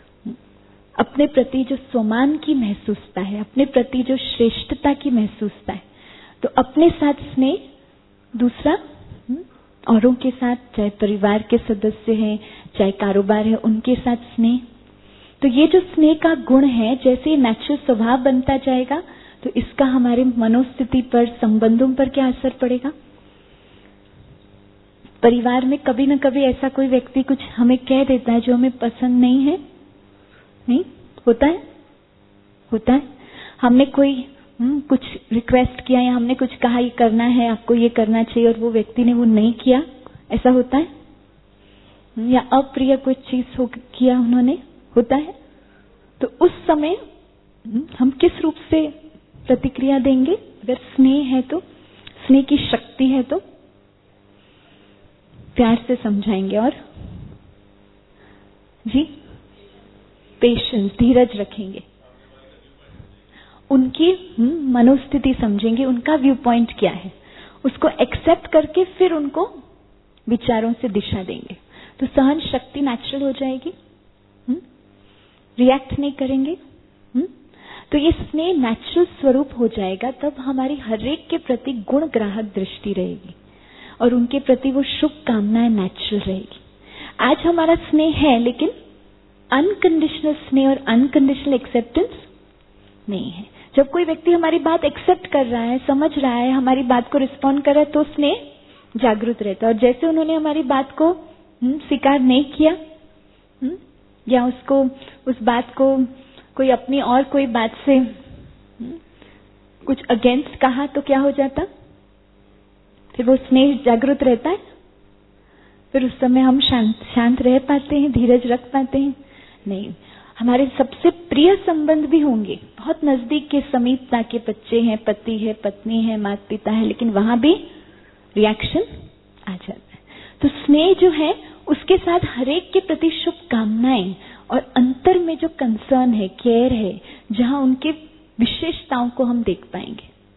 अपने प्रति जो सम्मान की महसूसता है, अपने प्रति जो श्रेष्ठता की महसूसता है, तो अपने साथ स्नेह, दूसरा औरों के साथ, चाहे परिवार के सदस्य हैं, चाहे कारोबार है, उनके साथ स्नेह। तो ये जो स्नेह का गुण है, जैसे नेचुरल स्वभाव बनता जाएगा, तो इसका हमारे मनोस्थिति पर, संबंधों पर क्या असर पड़ेगा? परिवार में कभी न कभी ऐसा कोई व्यक्ति कुछ हमें कह देता है जो हमें पसंद नहीं है, नहीं होता है? होता है। हमने कोई कुछ रिक्वेस्ट किया या हमने कुछ कहा ये करना है, आपको ये करना चाहिए, और वो व्यक्ति ने वो नहीं किया, ऐसा होता है? या अप्रिय कोई चीज किया उन्होंने, होता है? तो उस समय हम किस रूप से प्रतिक्रिया देंगे? अगर स्नेह है तो, स्नेह की शक्ति है तो प्यार से समझाएंगे, और जी पेशेंस, धीरज रखेंगे, उनकी मनोस्थिति समझेंगे, उनका व्यू पॉइंट क्या है, उसको एक्सेप्ट करके फिर उनको विचारों से दिशा देंगे। तो सहन शक्ति नेचुरल हो जाएगी, रिएक्ट नहीं करेंगे। तो ये स्नेह नेचुरल स्वरूप हो जाएगा, तब हमारी हर एक के प्रति गुण ग्राहक दृष्टि रहेगी, और उनके प्रति वो शुभ कामनाएं नेचुरल रहेगी। आज हमारा स्नेह है, लेकिन अनकंडीशनल स्नेह और अनकंडीशनल एक्सेप्टेंस नहीं है। जब कोई व्यक्ति हमारी बात एक्सेप्ट कर रहा है, समझ रहा है, हमारी बात को रिस्पॉन्ड कर रहा है, तो स्नेह जागृत रहता है। और जैसे उन्होंने हमारी बात को स्वीकार नहीं किया, या उसको, उस बात को कोई अपनी और कोई बात से कुछ अगेंस्ट कहा, तो क्या हो जाता? फिर वो स्नेह जागृत रहता है, फिर उस समय हम शांत रह पाते हैं, धीरज रख पाते हैं? नहीं। हमारे सबसे प्रिय संबंध भी होंगे, बहुत नजदीक के, समीपता के, बच्चे हैं, पति है, पत्नी है, माता पिता है, लेकिन वहां भी रिएक्शन आ जाता है। तो स्नेह जो है उसके साथ हरेक के प्रति शुभ कामनाएं, और अंतर में जो कंसर्न है, केयर है, जहां उनके विशेषताओं को हम देख पाएंगे,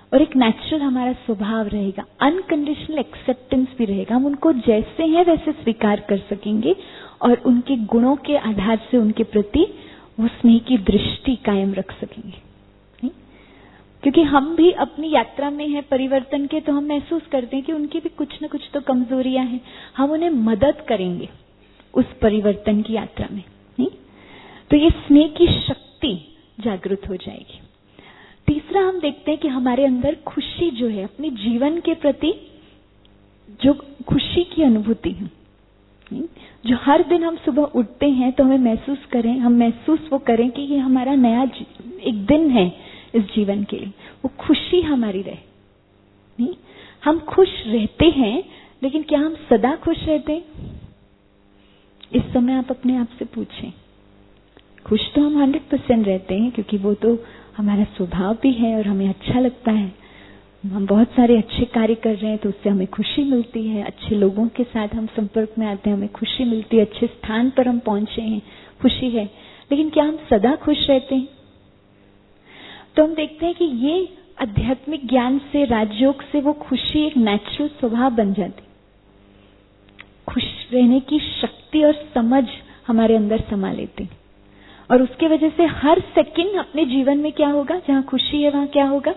और एक नेचुरल हमारा स्वभाव रहेगा, अनकंडीशनल एक्सेप्टेंस भी रहेगा। हम उनको जैसे हैं वैसे स्वीकार कर सकेंगे और उनके गुणों के आधार से उनके प्रति वो स्नेह की दृष्टि कायम रख सकेंगे। क्योंकि हम भी अपनी यात्रा में हैं परिवर्तन के, तो हम महसूस करते हैं कि उनकी भी कुछ न कुछ तो कमजोरियां हैं। हम उन्हें मदद करेंगे उस परिवर्तन की यात्रा में, नहीं? तो ये स्नेह की शक्ति जागृत हो जाएगी। तीसरा हम देखते हैं कि हमारे अंदर खुशी जो है, अपने जीवन के प्रति जो खुशी की अनुभूति है, जो हर दिन हम सुबह उठते हैं तो हमें महसूस करें, हम महसूस वो करें कि ये हमारा नया एक दिन है इस जीवन के लिए, वो खुशी हमारी रहे। नहीं, हम खुश रहते हैं, लेकिन क्या हम सदा खुश रहते हैं? इस समय आप अपने आप से पूछें। खुश तो हम 100% रहते हैं, क्योंकि वो तो हमारा स्वभाव भी है और हमें अच्छा लगता है। हम बहुत सारे अच्छे कार्य कर रहे हैं तो उससे हमें खुशी मिलती है, अच्छे लोगों के साथ हम संपर्क में आते हैं, हमें खुशी मिलती है, अच्छे स्थान पर हम पहुंचे हैं, खुशी है। लेकिन क्या हम सदा खुश रहते हैं? तो हम देखते हैं कि ये आध्यात्मिक ज्ञान से, राजयोग से वो खुशी एक नेचुरल स्वभाव बन जाती। खुश रहने की शक्ति और समझ हमारे अंदर समा लेती, और उसके वजह से हर सेकंड अपने जीवन में क्या होगा? जहां खुशी है वहां क्या होगा?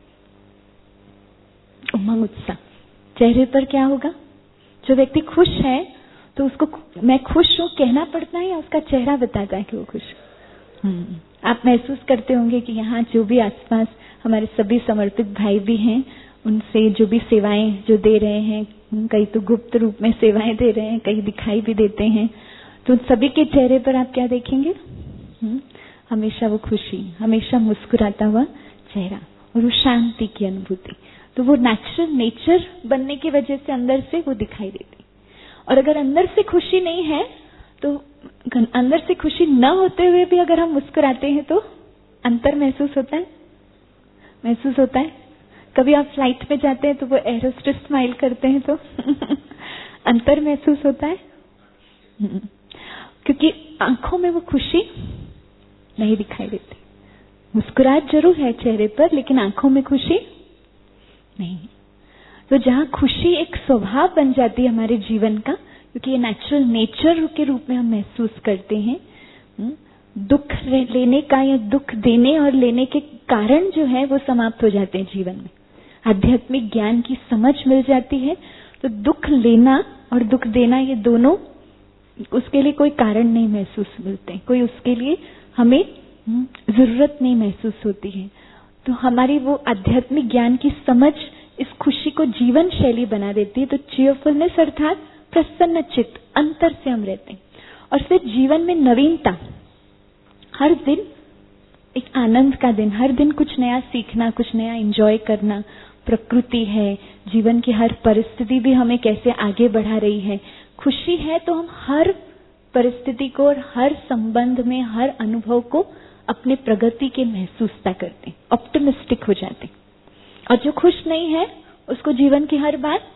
उमंग, उत्साह। चेहरे पर क्या होगा? जो व्यक्ति खुश है तो उसको मैं खुश हूं कहना पड़ता है या उसका चेहरा बताता है कि वो खुश? आप महसूस करते होंगे कि यहाँ जो भी आसपास हमारे सभी समर्पित भाई भी हैं, उनसे जो भी सेवाएं जो दे रहे हैं, कई तो गुप्त रूप में सेवाएं दे रहे हैं, कई दिखाई भी देते हैं, तो सभी के चेहरे पर आप क्या देखेंगे? हमेशा वो खुशी, हमेशा मुस्कुराता हुआ चेहरा और वो शांति की अनुभूति। तो वो नेचुरल नेचर बनने की वजह से अंदर से वो दिखाई देती। और अगर अंदर से खुशी नहीं है, तो अंदर से खुशी न होते हुए भी अगर हम मुस्कुराते हैं तो अंतर महसूस होता है? महसूस होता है? कभी आप फ्लाइट में जाते हैं तो वो एरोस्टेस स्माइल करते हैं तो अंतर महसूस होता है? क्योंकि आंखों में वो खुशी नहीं दिखाई देती। मुस्कुराहट जरूर है चेहरे पर, लेकिन आंखों में खुशी नहीं। तो जहां खुशी एक स्वभाव बन जाती है हमारे जीवन का, क्योंकि ये नेचुरल नेचर के रूप में हम महसूस करते हैं, दुख लेने का या दुख देने और लेने के कारण जो है वो समाप्त हो जाते हैं जीवन में। आध्यात्मिक ज्ञान की समझ मिल जाती है, तो दुख लेना और दुख देना ये दोनों, उसके लिए कोई कारण नहीं महसूस मिलते, कोई उसके लिए हमें जरूरत नहीं महसूस होती है। तो हमारी वो आध्यात्मिक ज्ञान की समझ इस खुशी को जीवन शैली बना देती है। तो चीयरफुलनेस अर्थात प्रसन्न चित्त, अंतर से हम रहते हैं। और फिर जीवन में नवीनता, हर दिन एक आनंद का दिन, हर दिन कुछ नया सीखना, कुछ नया एंजॉय करना। प्रकृति है, जीवन की हर परिस्थिति भी हमें कैसे आगे बढ़ा रही है। खुशी है तो हम हर परिस्थिति को और हर संबंध में, हर अनुभव को अपने प्रगति के महसूसता करते, ऑप्टिमिस्टिक हो जाते। और जो खुश नहीं है उसको जीवन की हर बात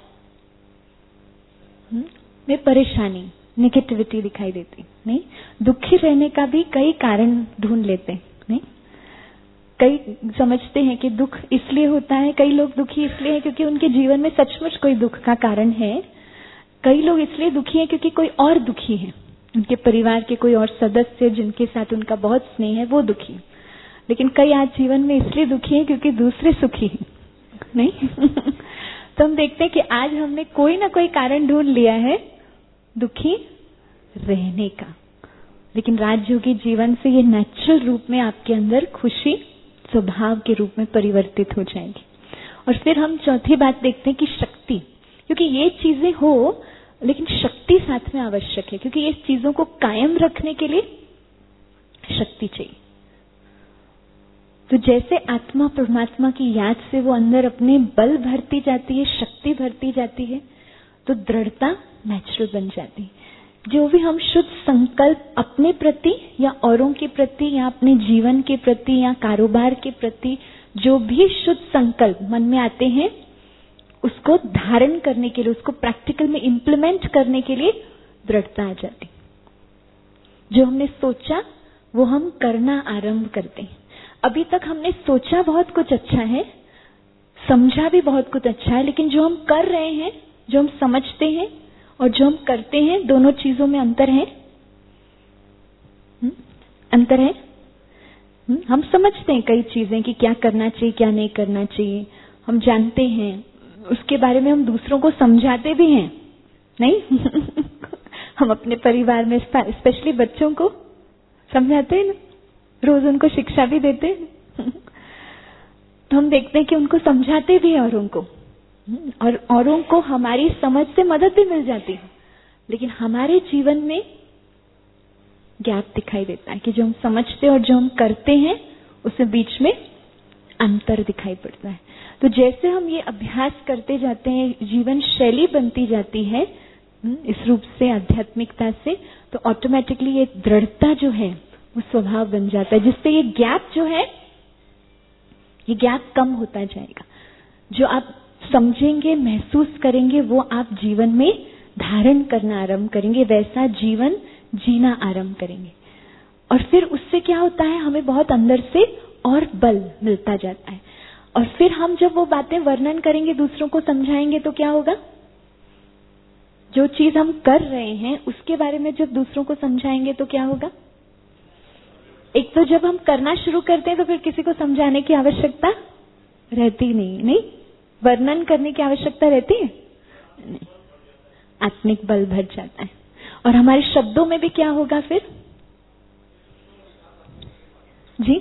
में परेशानी, नेगेटिविटी दिखाई देती। नहीं, दुखी रहने का भी कई कारण ढूंढ लेते। नहीं, कई समझते हैं कि दुख इसलिए होता है, कई लोग दुखी इसलिए हैं क्योंकि उनके जीवन में सचमुच कोई दुख का कारण है। कई लोग इसलिए दुखी हैं क्योंकि कोई और दुखी है, उनके परिवार के कोई और सदस्य जिनके साथ उनका बहुत स्नेह है वो दुखी। लेकिन कई आज जीवन में इसलिए दुखी हैं क्योंकि दूसरे सुखी हैं। नहीं तो हम देखते हैं कि आज हमने कोई ना कोई कारण ढूंढ लिया है दुखी रहने का। लेकिन राजयोगी जीवन से ये नेचुरल रूप में आपके अंदर खुशी स्वभाव के रूप में परिवर्तित हो जाएगी। और फिर हम चौथी बात देखते हैं कि शक्ति, क्योंकि ये चीजें हो लेकिन शक्ति साथ में आवश्यक है, क्योंकि ये चीजों को कायम रखने के लिए शक्ति चाहिए। तो जैसे आत्मा परमात्मा की याद से वो अंदर अपने बल भरती जाती है, शक्ति भरती जाती है, तो दृढ़ता नेचुरल बन जाती है। जो भी हम शुद्ध संकल्प अपने प्रति या औरों के प्रति या अपने जीवन के प्रति या कारोबार के प्रति जो भी शुद्ध संकल्प मन में आते हैं, उसको धारण करने के लिए, उसको प्रैक्टिकल में इम्प्लीमेंट करने के लिए दृढ़ता आ जाती। जो हमने सोचा वो हम करना आरंभ करते हैं। अभी तक हमने सोचा बहुत कुछ अच्छा है, समझा भी बहुत कुछ अच्छा है, लेकिन जो हम कर रहे हैं, जो हम समझते हैं और जो हम करते हैं, दोनों चीजों में अंतर है। अंतर है। हम समझते हैं कई चीजें कि क्या करना चाहिए, क्या नहीं करना चाहिए, हम जानते हैं, उसके बारे में हम दूसरों को समझाते भी हैं, नहीं? हम अपने परिवार में स्पेशली बच्चों को समझाते हैं ना, रोज उनको शिक्षा भी देते हैं। तो हम देखते हैं कि उनको समझाते भी हैं औरों को, और औरों को हमारी समझ से मदद भी मिल जाती है, लेकिन हमारे जीवन में गैप दिखाई देता है कि जो हम समझते और जो हम करते हैं उसमें बीच में अंतर दिखाई पड़ता है। तो जैसे हम ये अभ्यास करते जाते हैं, जीवन शैली बनती जाती है इस रूप से, आध्यात्मिकता से, तो ऑटोमेटिकली ये दृढ़ता जो है वो स्वभाव बन जाता है, जिससे ये गैप जो है, ये गैप कम होता जाएगा। जो आप समझेंगे, महसूस करेंगे, वो आप जीवन में धारण करना आरंभ करेंगे, वैसा जीवन जीना आरंभ करेंगे। और फिर उससे क्या होता है, हमें बहुत अंदर से और बल मिलता जाता है। और फिर हम जब वो बातें वर्णन करेंगे, दूसरों को समझाएंगे, तो क्या होगा, जो चीज हम कर रहे हैं उसके बारे में जब दूसरों को समझाएंगे तो क्या होगा, एक तो जब हम करना शुरू करते हैं तो फिर किसी को समझाने की आवश्यकता रहती नहीं, वर्णन करने की आवश्यकता रहती है नहीं, आत्मिक बल भर जाता है। और हमारे शब्दों में भी क्या होगा फिर जी,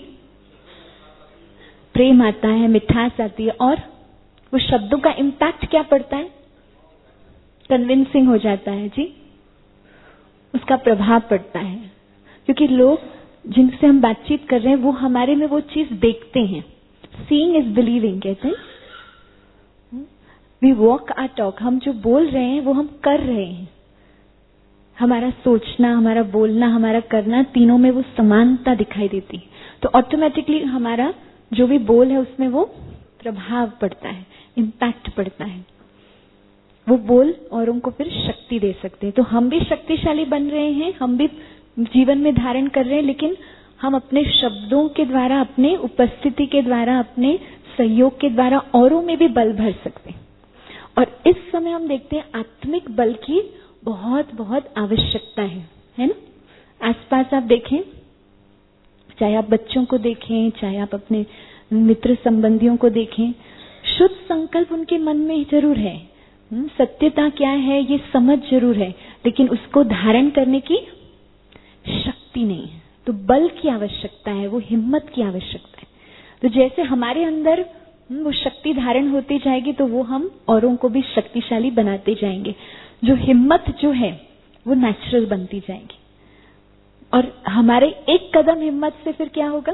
प्रेम आता है, मिठास आती है, और वो शब्दों का इम्पैक्ट क्या पड़ता है, कन्विंसिंग हो जाता है जी, उसका प्रभाव पड़ता है। क्योंकि लोग जिनसे हम बातचीत कर रहे हैं वो हमारे में वो चीज देखते हैं। सीइंग इज बिलीविंग कहते हैं। वी वॉक आवर टॉक, हम जो बोल रहे हैं वो हम कर रहे हैं। हमारा सोचना, हमारा बोलना, हमारा करना, तीनों में वो समानता दिखाई देती है। तो ऑटोमेटिकली हमारा जो भी बोल है उसमें वो प्रभाव पड़ता है, इम्पैक्ट पड़ता है। वो बोल औरों को फिर शक्ति दे सकते हैं। तो हम भी शक्तिशाली बन रहे हैं, हम भी जीवन में धारण कर रहे हैं, लेकिन हम अपने शब्दों के द्वारा, अपने उपस्थिति के द्वारा, अपने सहयोग के द्वारा औरों में भी बल भर सकते हैं। और इस समय हम देखते हैं आत्मिक बल की बहुत बहुत आवश्यकता है ना। आसपास आप देखें, चाहे आप बच्चों को देखें, चाहे आप अपने मित्र संबंधियों को देखें, शुद्ध संकल्प उनके मन में जरूर है, सत्यता क्या है ये समझ जरूर है, लेकिन उसको धारण करने की शक्ति नहीं है। तो बल की आवश्यकता है, वो हिम्मत की आवश्यकता है। तो जैसे हमारे अंदर वो शक्ति धारण होती जाएगी तो वो हम औरों को भी शक्तिशाली बनाते जाएंगे। जो हिम्मत जो है वो नेचुरल बनती जाएगी। और हमारे एक कदम हिम्मत से फिर क्या होगा,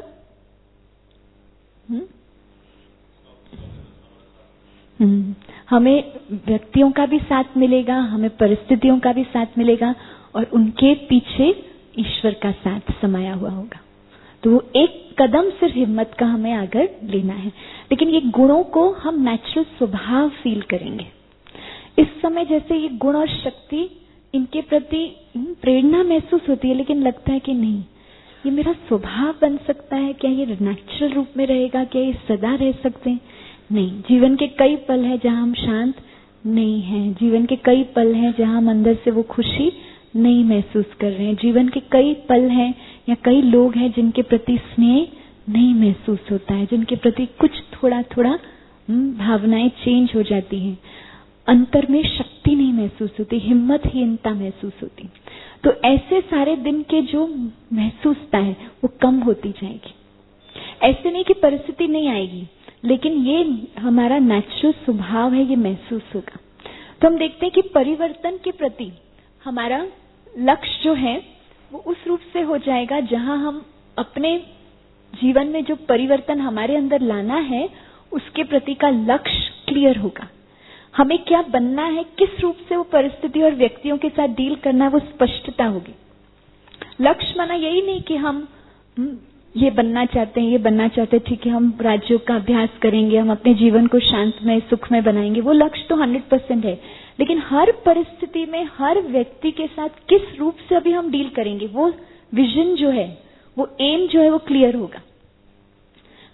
हमें व्यक्तियों का भी साथ मिलेगा, हमें परिस्थितियों का भी साथ मिलेगा, और उनके पीछे ईश्वर का साथ समाया हुआ होगा। तो वो एक कदम सिर्फ हिम्मत का हमें आगे लेना है। लेकिन ये गुणों को हम नेचुरल स्वभाव फील करेंगे। इस समय जैसे ये गुण और शक्ति, इनके प्रति प्रेरणा महसूस होती है, लेकिन लगता है कि नहीं, ये मेरा स्वभाव बन सकता है क्या, ये नेचुरल रूप में रहेगा क्या, ये सदा रह सकते हैं? नहीं। जीवन के कई पल हैं जहां हम शांत नहीं हैं। जीवन के कई पल हैं जहां हम अंदर से वो खुशी नहीं महसूस कर रहे हैं। जीवन के कई पल हैं या कई लोग हैं जिनके प्रति स्नेह नहीं महसूस होता है, जिनके प्रति कुछ थोड़ा थोड़ा भावनाएं चेंज हो जाती हैं। अंतर में शक्ति नहीं महसूस होती, हिम्मतहीनता महसूस होती। तो ऐसे सारे दिन के जो महसूसता है वो कम होती जाएगी। ऐसे नहीं कि परिस्थिति नहीं आएगी, लेकिन ये हमारा नेचुरल स्वभाव है, ये महसूस होगा। तो हम देखते हैं कि परिवर्तन के प्रति हमारा लक्ष्य जो है वो उस रूप से हो जाएगा जहां हम अपने जीवन में जो परिवर्तन हमारे अंदर लाना है उसके प्रति का लक्ष्य क्लियर होगा। हमें क्या बनना है, किस रूप से वो परिस्थिति और व्यक्तियों के साथ डील करना है, वो स्पष्टता होगी। लक्ष्य माना यही नहीं कि हम ये बनना चाहते हैं, ये बनना चाहते हैं, ठीक है, हम राजयोग का अभ्यास करेंगे, हम अपने जीवन को शांतमय सुखमय बनाएंगे। वो लक्ष्य तो 100% है, लेकिन हर परिस्थिति में हर व्यक्ति के साथ किस रूप से अभी हम डील करेंगे, वो विजन जो है, वो एम जो है वो क्लियर होगा।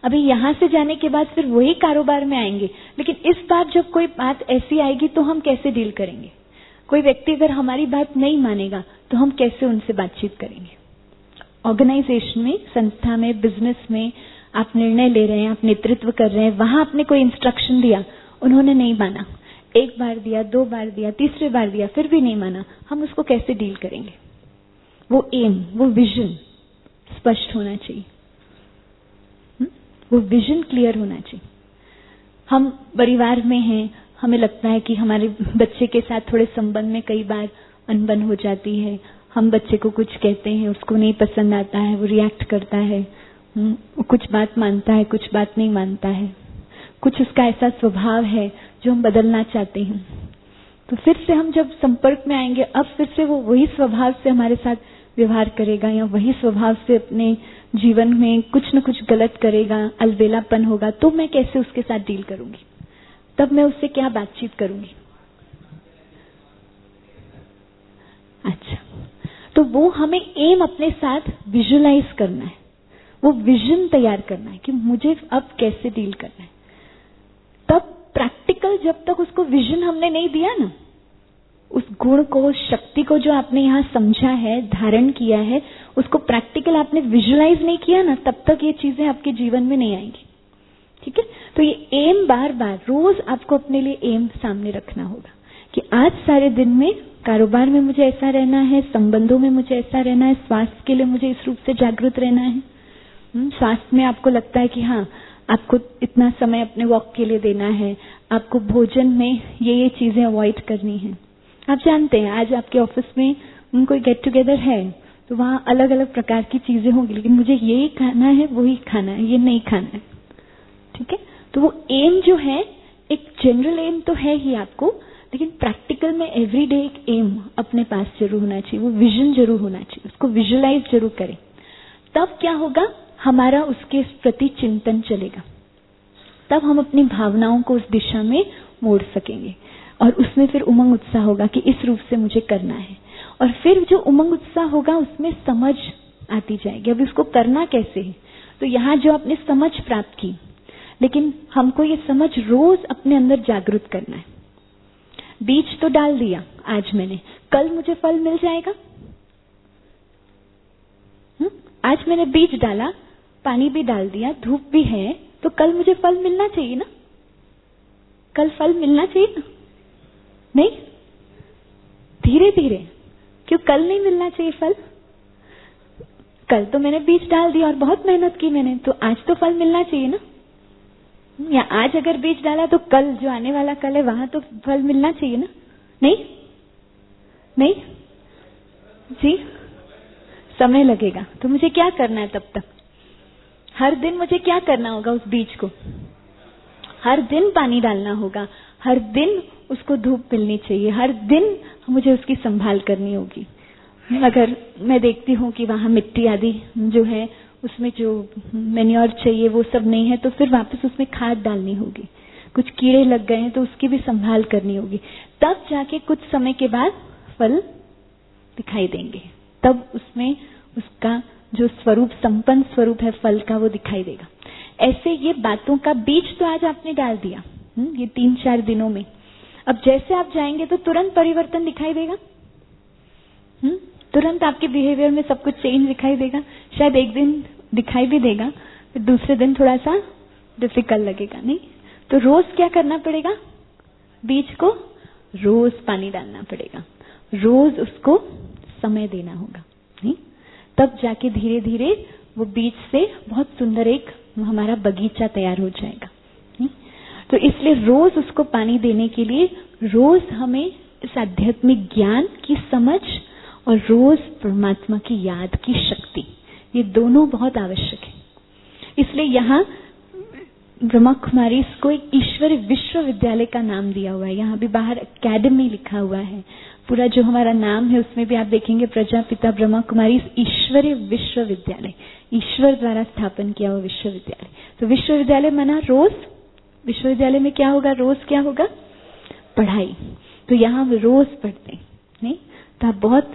अभी यहाँ से जाने के बाद फिर वही कारोबार में आएंगे, लेकिन इस बार जब कोई बात ऐसी आएगी तो हम कैसे डील करेंगे? कोई व्यक्ति अगर हमारी बात नहीं मानेगा तो हम कैसे उनसे बातचीत करेंगे? ऑर्गेनाइजेशन में, संस्था में, बिजनेस में आप निर्णय ले रहे हैं, आप नेतृत्व कर रहे हैं, वहां आपने कोई इंस्ट्रक्शन दिया, उन्होंने नहीं माना, एक बार दिया, 2 बार दिया, तीसरे बार दिया, फिर भी नहीं माना, हम उसको कैसे डील करेंगे? वो एम, वो विजन स्पष्ट होना चाहिए, वो विजन क्लियर होना चाहिए। हम परिवार में हैं, हमें लगता है कि हमारे बच्चे के साथ थोड़े संबंध में कई बार अनबन हो जाती है, हम बच्चे को कुछ कहते हैं, उसको नहीं पसंद आता है, वो रिएक्ट करता है, कुछ बात मानता है, कुछ बात नहीं मानता है, कुछ उसका ऐसा स्वभाव है जो हम बदलना चाहते हैं। तो फिर से हम जब संपर्क में आएंगे, अब फिर से वो वही स्वभाव से हमारे साथ व्यवहार करेगा या वही स्वभाव से अपने जीवन में कुछ न कुछ गलत करेगा, अलबेलापन होगा, तो मैं कैसे उसके साथ डील करूंगी? तब मैं उससे क्या बातचीत करूंगी? अच्छा, तो वो हमें एम अपने साथ विजुलाइज करना है, वो विजन तैयार करना है कि मुझे अब कैसे डील करना है। तब प्रैक्टिकल, जब तक उसको विजन हमने नहीं दिया ना, उस गुण को, शक्ति को जो आपने यहाँ समझा है, धारण किया है, उसको प्रैक्टिकल आपने विजुलाइज नहीं किया ना, तब तक ये चीजें आपके जीवन में नहीं आएंगी। ठीक है? तो ये एम बार बार रोज आपको अपने लिए एम सामने रखना होगा कि आज सारे दिन में कारोबार में मुझे ऐसा रहना है, संबंधों में मुझे ऐसा रहना है, स्वास्थ्य के लिए मुझे इस रूप से जागरूक रहना है। स्वास्थ्य में आपको लगता है कि हाँ, आपको इतना समय अपने वॉक के लिए देना है, आपको भोजन में ये चीजें अवॉइड करनी है। आप जानते हैं आज आपके ऑफिस में कोई गेट टुगेदर है तो वहां अलग अलग प्रकार की चीजें होंगी, लेकिन मुझे यही खाना है, वही खाना है, ये नहीं खाना है। ठीक है? तो वो एम जो है, एक जनरल एम तो है ही आपको, लेकिन प्रैक्टिकल में एवरीडे एक एम अपने पास जरूर होना चाहिए, वो विजन जरूर होना चाहिए, उसको विजुलाइज जरूर करें। तब क्या होगा, हमारा उसके प्रति चिंतन चलेगा, तब हम अपनी भावनाओं को उस दिशा में मोड़ सकेंगे और उसमें फिर उमंग उत्साह होगा कि इस रूप से मुझे करना है। और फिर जो उमंग उत्साह होगा उसमें समझ आती जाएगी, अभी उसको करना कैसे है। तो यहाँ जो आपने समझ प्राप्त की, लेकिन हमको ये समझ रोज अपने अंदर जागृत करना है। बीज तो डाल दिया आज मैंने, कल मुझे फल मिल जाएगा? आज मैंने बीज डाला, पानी भी डाल दिया, धूप भी है, तो कल मुझे फल मिलना चाहिए ना? कल फल मिलना चाहिए ना? नहीं, धीरे धीरे। क्यों कल नहीं मिलना चाहिए फल? कल तो मैंने बीज डाल दिया और बहुत मेहनत की मैंने, तो आज तो फल मिलना चाहिए ना? या आज अगर बीज डाला तो कल जो आने वाला कल है वहां तो फल मिलना चाहिए ना? नहीं नहीं जी, समय लगेगा। तो मुझे क्या करना है तब तक? हर दिन मुझे क्या करना होगा? उस बीज को हर दिन पानी डालना होगा, हर दिन उसको धूप मिलनी चाहिए, हर दिन मुझे उसकी संभाल करनी होगी। अगर मैं देखती हूँ कि वहां मिट्टी आदि जो है उसमें जो मैन्योर चाहिए वो सब नहीं है, तो फिर वापस उसमें खाद डालनी होगी। कुछ कीड़े लग गए हैं तो उसकी भी संभाल करनी होगी। तब जाके कुछ समय के बाद फल दिखाई देंगे, तब उसमें उसका जो स्वरूप, संपन्न स्वरूप है फल का, वो दिखाई देगा। ऐसे ये बातों का बीज तो आज आपने डाल दिया ये 3-4 दिनों में। अब जैसे आप जाएंगे तो तुरंत परिवर्तन दिखाई देगा, तुरंत आपके बिहेवियर में सब कुछ चेंज दिखाई देगा। शायद एक दिन दिखाई भी देगा, फिर दूसरे दिन थोड़ा सा डिफिकल्ट लगेगा। नहीं तो रोज क्या करना पड़ेगा? बीज को रोज पानी डालना पड़ेगा, रोज उसको समय देना होगा। नहीं तब जाके धीरे धीरे वो बीज से बहुत सुंदर एक हमारा बगीचा तैयार हो जाएगा। नहीं? तो इसलिए रोज उसको पानी देने के लिए रोज हमें इस आध्यात्मिक ज्ञान की समझ और रोज परमात्मा की याद की शक्ति, ये दोनों बहुत आवश्यक है। इसलिए यहाँ ब्रह्मा कुमारी को एक ईश्वरीय विश्वविद्यालय का नाम दिया हुआ है। यहाँ भी बाहर एकेडमी लिखा हुआ है। पूरा जो हमारा नाम है उसमें भी आप देखेंगे प्रजापिता ब्रह्मा कुमारी ईश्वरीय विश्वविद्यालय, ईश्वर द्वारा स्थापन किया हुआ विश्वविद्यालय। तो विश्वविद्यालय माना रोज, विश्वविद्यालय में क्या होगा? रोज क्या होगा? पढ़ाई। तो यहाँ हम रोज पढ़ते हैं। नहीं तो आप बहुत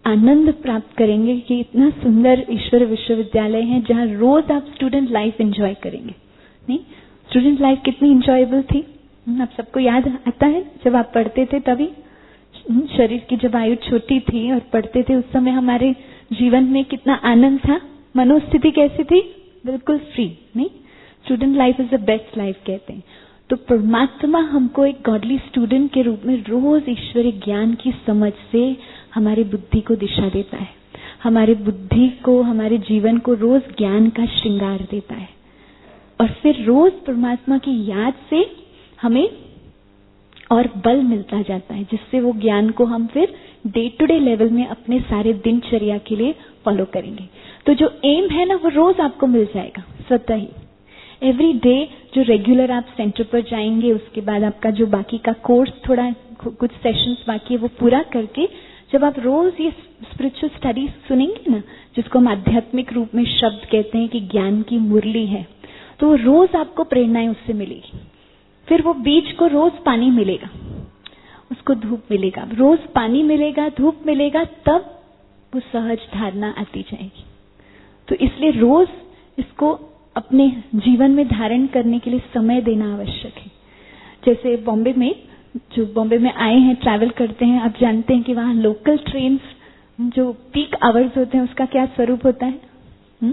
आनंद प्राप्त करेंगे कि इतना सुंदर ईश्वर विश्वविद्यालय है जहाँ रोज आप स्टूडेंट लाइफ एंजॉय करेंगे। नहीं, स्टूडेंट लाइफ कितनी इंजॉयबल थी, आप सबको याद आता है जब आप पढ़ते थे तभी। शरीर की जब आयु छोटी थी और पढ़ते थे उस समय हमारे जीवन में कितना आनंद था, मनोस्थिति कैसी थी, बिल्कुल फ्री। नहीं, student life is the best life कहते हैं। तो परमात्मा हमको एक गॉडली स्टूडेंट के रूप में रोज ईश्वरीय ज्ञान की समझ से हमारी बुद्धि को दिशा देता है, हमारी बुद्धि को, हमारे जीवन को रोज ज्ञान का श्रृंगार देता है। और फिर रोज परमात्मा की याद से हमें और बल मिलता जाता है, जिससे वो ज्ञान को हम फिर डे टू डे लेवल में अपने सारे दिनचर्या के लिए फॉलो करेंगे। तो जो एम है ना वो रोज आपको मिल जाएगा स्वतः ही। एवरी डे जो रेगुलर आप सेंटर पर जाएंगे, उसके बाद आपका जो बाकी का कोर्स थोड़ा कुछ सेशंस बाकी है वो पूरा करके जब आप रोज ये स्पिरिचुअल स्टडीज सुनेंगे ना, जिसको हम आध्यात्मिक रूप में शब्द कहते हैं कि ज्ञान की मुरली है, तो रोज आपको प्रेरणाएं उससे मिलेगी। फिर वो बीज को रोज पानी मिलेगा, उसको धूप मिलेगा, रोज पानी मिलेगा, धूप मिलेगा, तब वो सहज धारणा आती जाएगी। तो इसलिए रोज इसको अपने जीवन में धारण करने के लिए समय देना आवश्यक है। जैसे बॉम्बे में, जो बॉम्बे में आए हैं, ट्रैवल करते हैं, आप जानते हैं कि वहाँ लोकल ट्रेन्स जो पीक आवर्स होते हैं उसका क्या स्वरूप होता है।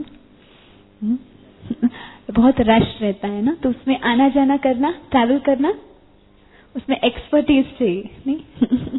बहुत रश रहता है ना, तो उसमें आना जाना करना, ट्रैवल करना, उसमें एक्सपर्टीज चाहिए। नहीं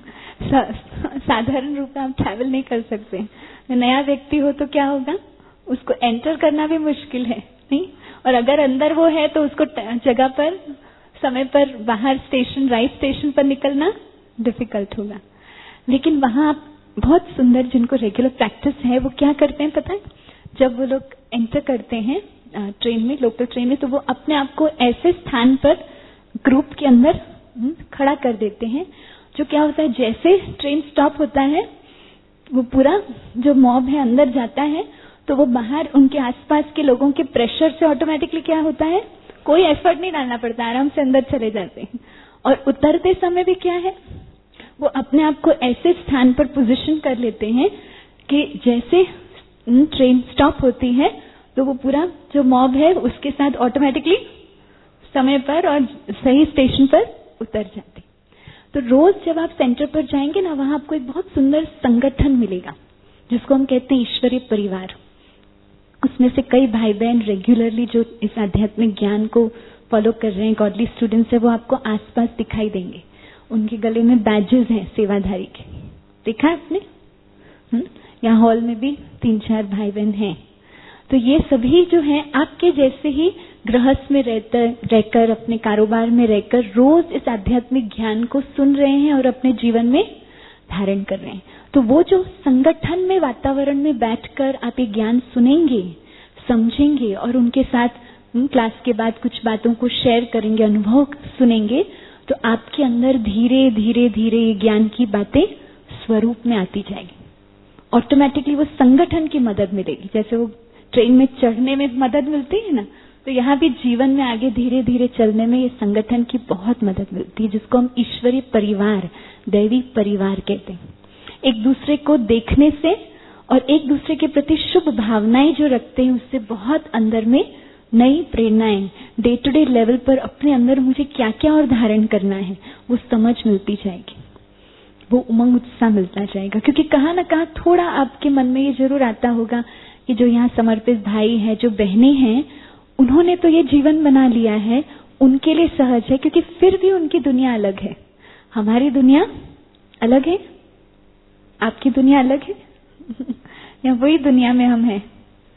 साधारण रूप में आप ट्रैवल नहीं कर सकते। नया व्यक्ति हो तो क्या होगा, उसको एंटर करना भी मुश्किल है। नहीं, और अगर अंदर वो है तो उसको जगह पर, समय पर बाहर स्टेशन, राइट स्टेशन पर निकलना डिफिकल्ट होगा। लेकिन वहां आप बहुत सुंदर, जिनको रेगुलर प्रैक्टिस है, वो क्या करते हैं पता है, जब वो लोग एंटर करते हैं ट्रेन में, लोकल ट्रेन में, तो वो अपने आप को ऐसे स्थान पर ग्रुप के अंदर खड़ा कर देते हैं, जो क्या होता है, जैसे ट्रेन स्टॉप होता है वो पूरा जो मॉब है अंदर जाता है, तो वो बाहर उनके आसपास के लोगों के प्रेशर से ऑटोमेटिकली क्या होता है, कोई एफर्ट नहीं डालना पड़ता, आराम से अंदर चले जाते हैं। और उतरते समय भी क्या है, वो अपने आप को ऐसे स्थान पर पोजीशन कर लेते हैं कि जैसे ट्रेन स्टॉप होती है तो वो पूरा जो मॉब है उसके साथ ऑटोमेटिकली समय पर और सही स्टेशन पर उतर जाते। तो रोज जब आप सेंटर पर जाएंगे ना, वहां आपको एक बहुत सुंदर संगठन मिलेगा, जिसको हम कहते हैं ईश्वरीय परिवार। उसमें से कई भाई बहन रेगुलरली जो इस आध्यात्मिक ज्ञान को फॉलो कर रहे हैं, गॉडली स्टूडेंट्स है, वो आपको आसपास दिखाई देंगे। उनके गले में बैजेस हैं सेवाधारी के, देखा है आपने? यहाँ हॉल में भी 3-4 भाई बहन हैं। तो ये सभी जो हैं आपके जैसे ही गृहस्थ में रहकर, अपने कारोबार में रहकर रोज इस आध्यात्मिक ज्ञान को सुन रहे हैं और अपने जीवन में धारण कर रहे हैं। तो वो जो संगठन में, वातावरण में बैठकर आप ये ज्ञान सुनेंगे, समझेंगे और उनके साथ क्लास के बाद कुछ बातों को शेयर करेंगे, अनुभव सुनेंगे, तो आपके अंदर धीरे धीरे धीरे ये ज्ञान की बातें स्वरूप में आती जाएगी। ऑटोमेटिकली वो संगठन की मदद मिलेगी। जैसे वो ट्रेन में चढ़ने में मदद मिलती है ना, तो यहाँ भी जीवन में आगे धीरे धीरे चलने में ये संगठन की बहुत मदद मिलती है, जिसको हम ईश्वरीय परिवार, दैवी परिवार कहते हैं। एक दूसरे को देखने से और एक दूसरे के प्रति शुभ भावनाएं जो रखते हैं, उससे बहुत अंदर में नई प्रेरणाएं, डे टू डे लेवल पर अपने अंदर मुझे क्या क्या और धारण करना है, वो समझ मिलती जाएगी, वो उमंग उत्साह मिलता जाएगा। क्योंकि कहाँ ना कहाँ थोड़ा आपके मन में ये जरूर आता होगा कि जो यहाँ समर्पित भाई है, जो बहनें हैं, उन्होंने तो ये जीवन बना लिया है, उनके लिए सहज है, क्योंकि फिर भी उनकी दुनिया अलग है, हमारी दुनिया अलग है, आपकी दुनिया अलग है या वही दुनिया में हम हैं।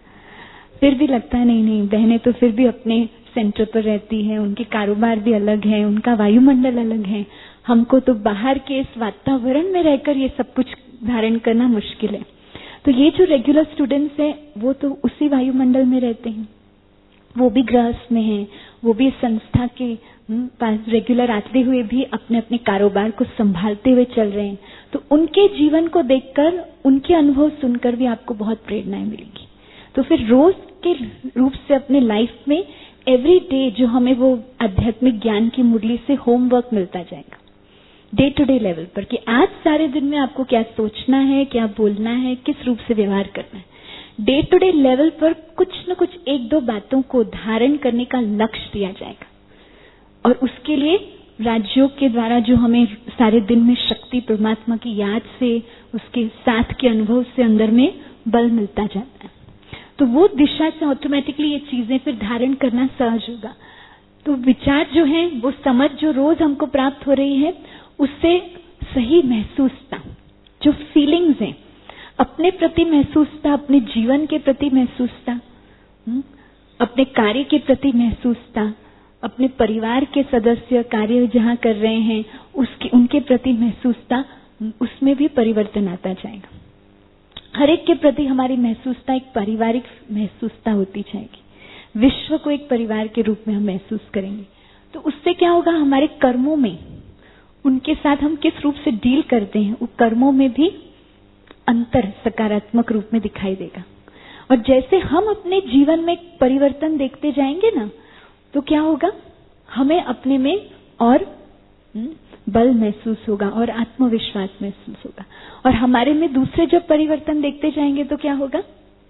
फिर भी लगता है नहीं, बहनें तो फिर भी अपने सेंटर पर रहती हैं, उनके कारोबार भी अलग है, उनका वायुमंडल अलग है, हमको तो बाहर के इस वातावरण में रहकर ये सब कुछ धारण करना मुश्किल है। तो ये जो रेगुलर स्टूडेंट्स हैं, वो तो उसी वायुमंडल में रहते हैं, वो भी गृहस्थ में हैं, वो भी संस्था के पास रेगुलर आते हुए भी अपने अपने कारोबार को संभालते हुए चल रहे हैं। तो उनके जीवन को देखकर, उनके अनुभव सुनकर भी आपको बहुत प्रेरणाएं मिलेगी। तो फिर रोज के रूप से अपने लाइफ में एवरी डे जो हमें वो आध्यात्मिक ज्ञान की मुरली से होमवर्क मिलता जाएगा। डे टू डे लेवल पर, कि आज सारे दिन में आपको क्या सोचना है, क्या बोलना है, किस रूप से व्यवहार करना है। डे टू डे लेवल पर कुछ न कुछ एक दो बातों को धारण करने का लक्ष्य दिया जाएगा, और उसके लिए राजयोग के द्वारा जो हमें सारे दिन में शक्ति परमात्मा की याद से, उसके साथ के अनुभव से अंदर में बल मिलता जाता है। तो वो दिशा से ऑटोमेटिकली ये चीजें फिर धारण करना सहज होगा। तो विचार जो है, वो समझ जो रोज हमको प्राप्त हो रही है, उससे सही महसूसता, जो फीलिंग्स हैं अपने प्रति महसूसता, अपने जीवन के प्रति महसूसता, अपने कार्य के प्रति महसूसता, अपने परिवार के सदस्य कार्य जहाँ कर रहे हैं उसके उनके प्रति महसूसता, उसमें भी परिवर्तन आता जाएगा। हर एक के प्रति हमारी महसूसता एक पारिवारिक महसूसता होती जाएगी। विश्व को एक परिवार के रूप में हम महसूस करेंगे। तो उससे क्या होगा, हमारे कर्मों में उनके साथ हम किस रूप से डील करते हैं, वो कर्मों में भी अंतर सकारात्मक रूप में दिखाई देगा। और जैसे हम अपने जीवन में परिवर्तन देखते जाएंगे ना, तो क्या होगा, हमें अपने में और बल महसूस होगा और आत्मविश्वास महसूस होगा। और हमारे में दूसरे जब परिवर्तन देखते जाएंगे तो क्या होगा,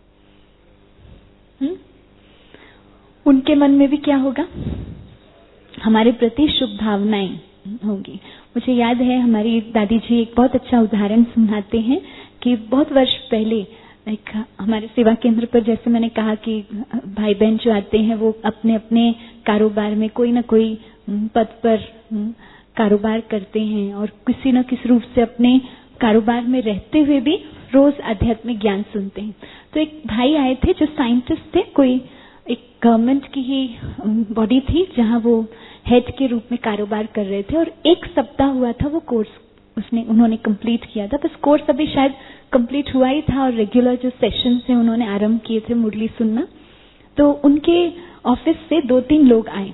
उनके मन में भी क्या होगा, हमारे प्रति शुभ भावनाएं होंगी। मुझे याद है हमारी दादी जी एक बहुत अच्छा उदाहरण सुनाते हैं कि बहुत वर्ष पहले एक हमारे सेवा केंद्र पर, जैसे मैंने कहा कि भाई बहन जो आते हैं वो अपने अपने कारोबार में कोई ना कोई पद पर कारोबार करते हैं और किसी न किसी रूप से अपने कारोबार में रहते हुए भी रोज आध्यात्मिक ज्ञान सुनते हैं। तो एक भाई आए थे जो साइंटिस्ट थे, कोई एक गवर्नमेंट की ही बॉडी थी जहां वो हेड के रूप में कारोबार कर रहे थे, और एक सप्ताह हुआ था वो कोर्स उन्होंने कंप्लीट किया था। बस कोर्स अभी शायद कंप्लीट हुआ ही था और रेगुलर जो सेशंस हैं उन्होंने आरंभ किए थे मुरली सुनना। तो उनके ऑफिस से 2-3 लोग आए।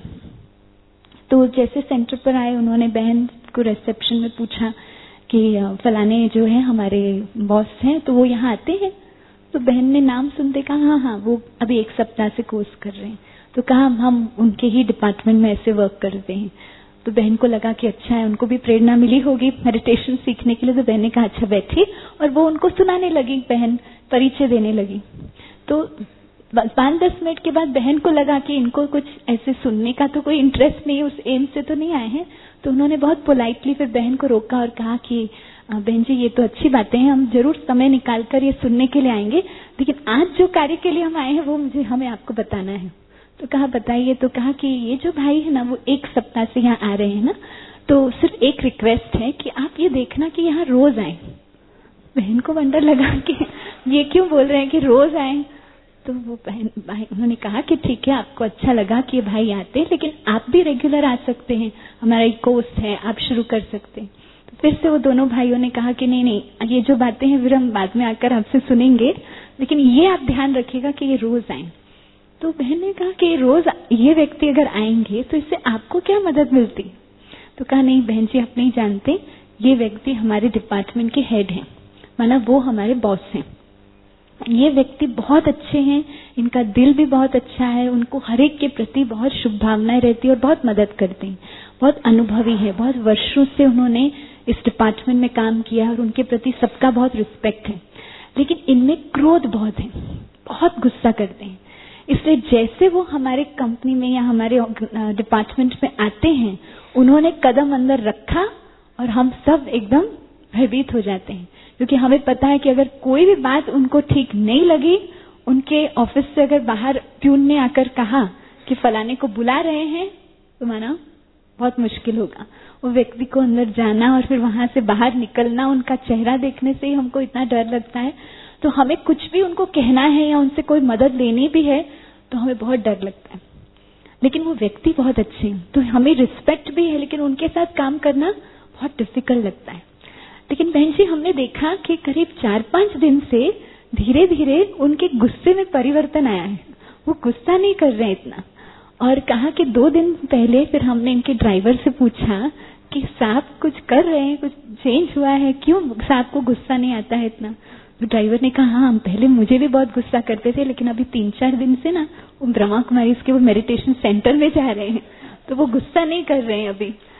तो जैसे सेंटर पर आए, उन्होंने बहन को रिसेप्शन में पूछा कि फलाने जो है हमारे बॉस हैं, तो वो यहाँ आते हैं। तो बहन ने नाम सुनते कहा हाँ वो अभी 1 सप्ताह से कोर्स कर रहे हैं। तो कहा हम उनके ही डिपार्टमेंट में ऐसे वर्क करते हैं। तो बहन को लगा कि अच्छा है, उनको भी प्रेरणा मिली होगी मेडिटेशन सीखने के लिए। तो बहन ने कहा अच्छा बैठी, और वो उनको सुनाने लगी, बहन परिचय देने लगी। तो 5-10 मिनट के बाद बहन को लगा कि इनको कुछ ऐसे सुनने का तो कोई इंटरेस्ट नहीं है, उस एम से तो नहीं आए हैं। तो उन्होंने बहुत पोलाइटली फिर बहन को रोका और कहा कि बहन जी ये तो अच्छी बातें हैं, हम जरूर समय निकाल कर ये सुनने के लिए आएंगे, लेकिन आज जो कार्य के लिए हम आए हैं वो हमें आपको बताना है। तो कहा बताइए। तो कहा कि ये जो भाई है ना वो 1 सप्ताह से यहाँ आ रहे हैं ना, तो सिर्फ एक रिक्वेस्ट है कि आप ये देखना कि यहाँ रोज आए। बहन को वंडर लगा कि ये क्यों बोल रहे हैं कि रोज आए। तो वो भाई उन्होंने कहा कि ठीक है, आपको अच्छा लगा कि ये भाई आते हैं, लेकिन आप भी रेगुलर आ सकते हैं, हमारा एक कोर्स है, आप शुरू कर सकते हैं। तो फिर से वो दोनों भाइयों ने कहा कि नहीं, ये जो बातें हैं फिर हम बाद में आकर आपसे सुनेंगे, लेकिन ये आप ध्यान रखिएगा कि ये रोज आए। तो बहन ने कहा कि रोज ये व्यक्ति अगर आएंगे तो इससे आपको क्या मदद मिलती। तो कहा नहीं बहन जी, आप नहीं जानते, ये व्यक्ति हमारे डिपार्टमेंट के हेड हैं, माना वो हमारे बॉस हैं। ये व्यक्ति बहुत अच्छे हैं, इनका दिल भी बहुत अच्छा है, उनको हर एक के प्रति बहुत शुभ भावनाएं रहती है और बहुत मदद करते हैं, बहुत अनुभवी है, बहुत वर्षों से उन्होंने इस डिपार्टमेंट में काम किया और उनके प्रति सबका बहुत रिस्पेक्ट है। लेकिन इनमें क्रोध बहुत है, बहुत गुस्सा करते हैं। इसलिए जैसे वो हमारे कंपनी में या हमारे डिपार्टमेंट में आते हैं, उन्होंने कदम अंदर रखा और हम सब एकदम भयभीत हो जाते हैं, क्योंकि हमें पता है कि अगर कोई भी बात उनको ठीक नहीं लगी, उनके ऑफिस से अगर बाहर प्यून ने आकर कहा कि फलाने को बुला रहे हैं, तो माना बहुत मुश्किल होगा। वो व्यक्ति को अंदर जाना और फिर वहां से बाहर निकलना, उनका चेहरा देखने से ही हमको इतना डर लगता है। तो हमें कुछ भी उनको कहना है या उनसे कोई मदद लेनी भी है तो हमें बहुत डर लगता है। लेकिन वो व्यक्ति बहुत अच्छे हैं, तो हमें रिस्पेक्ट भी है, लेकिन उनके साथ काम करना बहुत डिफिकल्ट लगता है। लेकिन बहन जी हमने देखा कि करीब 4-5 दिन से धीरे धीरे उनके गुस्से में परिवर्तन आया है, वो गुस्सा नहीं कर रहे इतना। और कहा कि 2 दिन पहले फिर हमने इनके ड्राइवर से पूछा कि साहब कुछ कर रहे हैं, कुछ चेंज हुआ है, क्यों साहब को गुस्सा नहीं आता है इतना। तो ड्राइवर ने कहा हाँ पहले मुझे भी बहुत गुस्सा करते थे, लेकिन अभी 3-4 दिन से ना वो ब्रह्मा कुमारी इसके वो मेडिटेशन सेंटर में जा रहे हैं, तो वो गुस्सा नहीं कर रहे हैं अभी।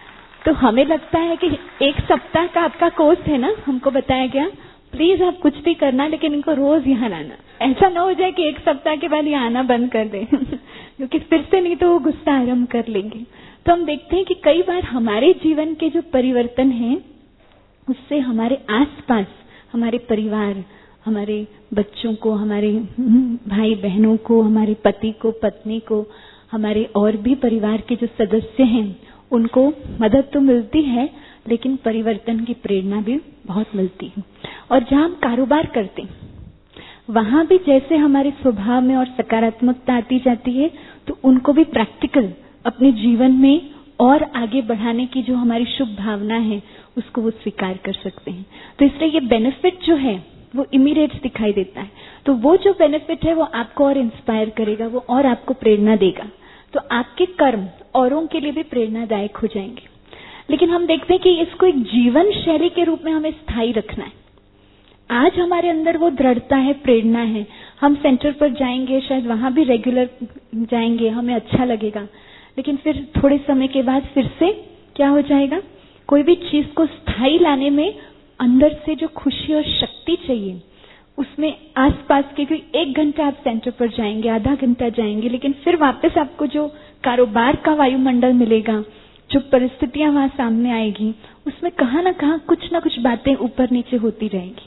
तो हमें लगता है कि 1 सप्ताह का आपका कोर्स है ना, हमको बताया गया प्लीज आप कुछ भी करना लेकिन इनको रोज यहाँ लाना। ऐसा ना हो जाए कि 1 सप्ताह के बाद यहाँ आना बंद कर दे क्योंकि फिर से नहीं तो वो गुस्सा आरंभ कर लेंगे। तो हम देखते हैं कि कई बार हमारे जीवन के जो परिवर्तन है उससे हमारे आसपास, हमारे परिवार, हमारे बच्चों को, हमारे भाई बहनों को, हमारे पति को, पत्नी को, हमारे और भी परिवार के जो सदस्य हैं उनको मदद तो मिलती है लेकिन परिवर्तन की प्रेरणा भी बहुत मिलती है। और जहाँ हम कारोबार करते हैं वहां भी जैसे हमारे स्वभाव में और सकारात्मकता आती जाती है तो उनको भी प्रैक्टिकल अपने जीवन में और आगे बढ़ाने की जो हमारी शुभ भावना है उसको वो स्वीकार कर सकते हैं। तो इसलिए ये बेनिफिट जो है वो इमीडिएट दिखाई देता है। तो वो जो बेनिफिट है वो आपको और इंस्पायर करेगा, वो और आपको प्रेरणा देगा। तो आपके कर्म औरों के लिए भी प्रेरणादायक हो जाएंगे। लेकिन हम देखते हैं कि इसको एक जीवन शैली के रूप में हमें स्थायी रखना है। आज हमारे अंदर वो दृढ़ता है, प्रेरणा है, हम सेंटर पर जाएंगे, शायद वहां भी रेगुलर जाएंगे, हमें अच्छा लगेगा, लेकिन फिर थोड़े समय के बाद फिर से क्या हो जाएगा, कोई भी चीज को स्थायी लाने में अंदर से जो खुशी और शक्ति चाहिए उसमें आसपास के कोई 1 घंटा आप सेंटर पर जाएंगे, आधा घंटा जाएंगे, लेकिन फिर वापस आपको जो कारोबार का वायुमंडल मिलेगा, जो परिस्थितियां वहां सामने आएगी, उसमें कहाँ ना कहाँ कुछ ना कुछ बातें ऊपर नीचे होती रहेंगी।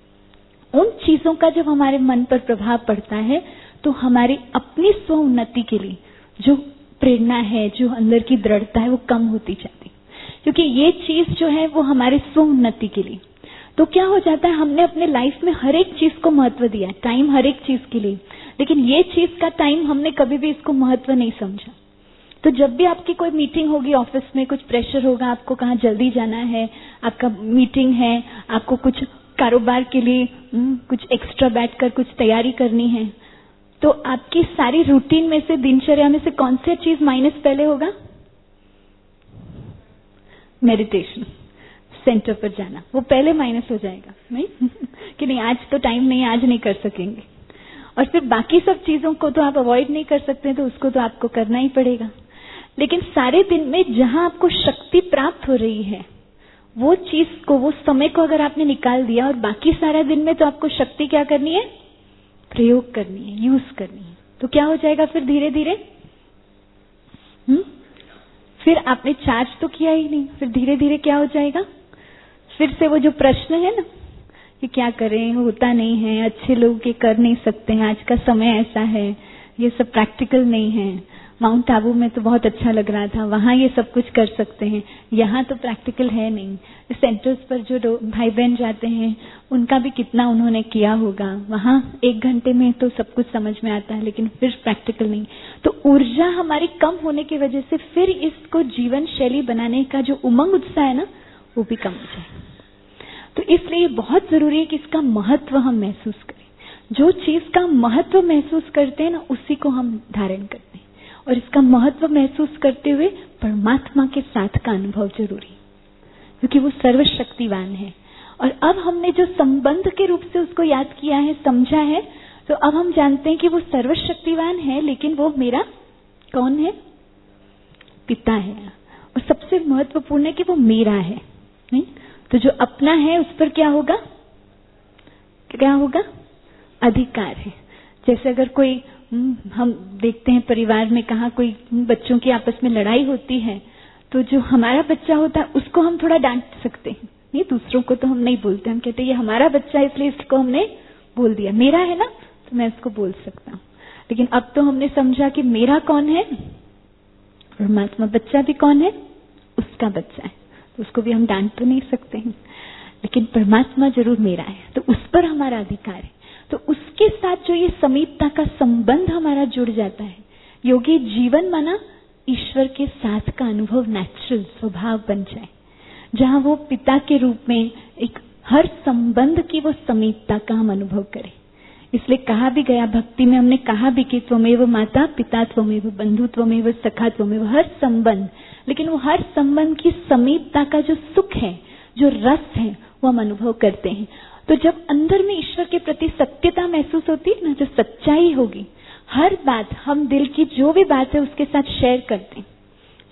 उन चीजों का जब हमारे मन पर प्रभाव पड़ता है तो हमारी अपनी स्व उन्नति के लिए जो प्रेरणा है, जो अंदर की दृढ़ता है, वो कम होती जाती है। क्योंकि ये चीज जो है वो हमारे स्व उन्नति के लिए, तो क्या हो जाता है, हमने अपने लाइफ में हर एक चीज को महत्व दिया, टाइम हर एक चीज के लिए, लेकिन ये चीज का टाइम हमने कभी भी इसको महत्व नहीं समझा। तो जब भी आपकी कोई मीटिंग होगी, ऑफिस में कुछ प्रेशर होगा, आपको कहाँ जल्दी जाना है, आपका मीटिंग है, आपको कुछ कारोबार के लिए कुछ एक्स्ट्रा बैठकर कुछ तैयारी करनी है, तो आपकी सारी रूटीन में से, दिनचर्या में से कौन सी चीज माइनस पहले होगा? मेडिटेशन, सेंटर पर जाना, वो पहले माइनस हो जाएगा, नहीं कि नहीं आज तो टाइम नहीं, आज नहीं कर सकेंगे। और फिर बाकी सब चीजों को तो आप अवॉइड नहीं कर सकते, तो उसको तो आपको करना ही पड़ेगा। लेकिन सारे दिन में जहां आपको शक्ति प्राप्त हो रही है वो चीज को, वो समय को अगर आपने निकाल दिया, और बाकी सारा दिन में तो आपको शक्ति क्या करनी है? प्रयोग करनी है, यूज करनी है। तो क्या हो जाएगा फिर धीरे धीरे? फिर आपने चार्ज तो किया ही नहीं, फिर धीरे धीरे क्या हो जाएगा? फिर से वो जो प्रश्न है ना कि क्या करें, होता नहीं है, अच्छे लोग ये कर नहीं सकते हैं, आज का समय ऐसा है, ये सब प्रैक्टिकल नहीं है। माउंट आबू में तो बहुत अच्छा लग रहा था, वहां ये सब कुछ कर सकते हैं, यहाँ तो प्रैक्टिकल है नहीं। सेंटर्स पर जो भाई बहन जाते हैं उनका भी कितना उन्होंने किया होगा, वहां 1 घंटे में तो सब कुछ समझ में आता है, लेकिन फिर प्रैक्टिकल नहीं। तो ऊर्जा हमारी कम होने की वजह से फिर इसको जीवन शैली बनाने का जो उमंग उत्साह है ना, वो भी कम हो जाए। तो इसलिए बहुत जरूरी है कि इसका महत्व हम महसूस करें। जो चीज का महत्व महसूस करते हैं ना, उसी को हम धारण करते हैं, और इसका महत्व महसूस करते हुए परमात्मा के साथ का अनुभव जरूरी, क्योंकि वो सर्वशक्तिवान है। और अब हमने जो संबंध के रूप से उसको याद किया है, समझा है, तो अब हम जानते हैं कि वो सर्वशक्तिवान है, लेकिन वो मेरा कौन है? पिता है। और सबसे महत्वपूर्ण है कि वो मेरा है, नहीं? तो जो अपना है उस पर क्या होगा? क्या होगा? अधिकार है। जैसे अगर कोई, हम देखते हैं परिवार में कहाँ कोई बच्चों की आपस में लड़ाई होती है, तो जो हमारा बच्चा होता है उसको हम थोड़ा डांट सकते हैं, नहीं? दूसरों को तो हम नहीं बोलते, हम कहते हैं ये हमारा बच्चा है इसलिए इसको हमने बोल दिया, मेरा है ना तो मैं इसको बोल सकता हूँ। लेकिन अब तो हमने समझा कि मेरा कौन है? परमात्मा। बच्चा भी कौन है? उसका बच्चा है, तो उसको भी हम डांट तो नहीं सकते हैं, लेकिन परमात्मा जरूर मेरा है, तो उस पर हमारा अधिकार है। तो उसके साथ जो ये समीपता का संबंध हमारा जुड़ जाता है, योगी जीवन माना ईश्वर के साथ का अनुभव नेचुरल स्वभाव बन जाए, जहां वो पिता के रूप में एक हर संबंध की वो समीपता का हम अनुभव करें। इसलिए कहा भी गया, भक्ति में हमने कहा भी कि त्वमेव माता पिता त्वमेव बंधु त्वमेव सखा त्वमेव, हर संबंध, लेकिन वो हर संबंध की समीपता का जो सुख है, जो रस है, वो हम अनुभव करते हैं। तो जब अंदर में ईश्वर के प्रति सत्यता महसूस होती है ना, जो सच्चाई होगी, हर बात हम दिल की जो भी बात है उसके साथ शेयर करते हैं,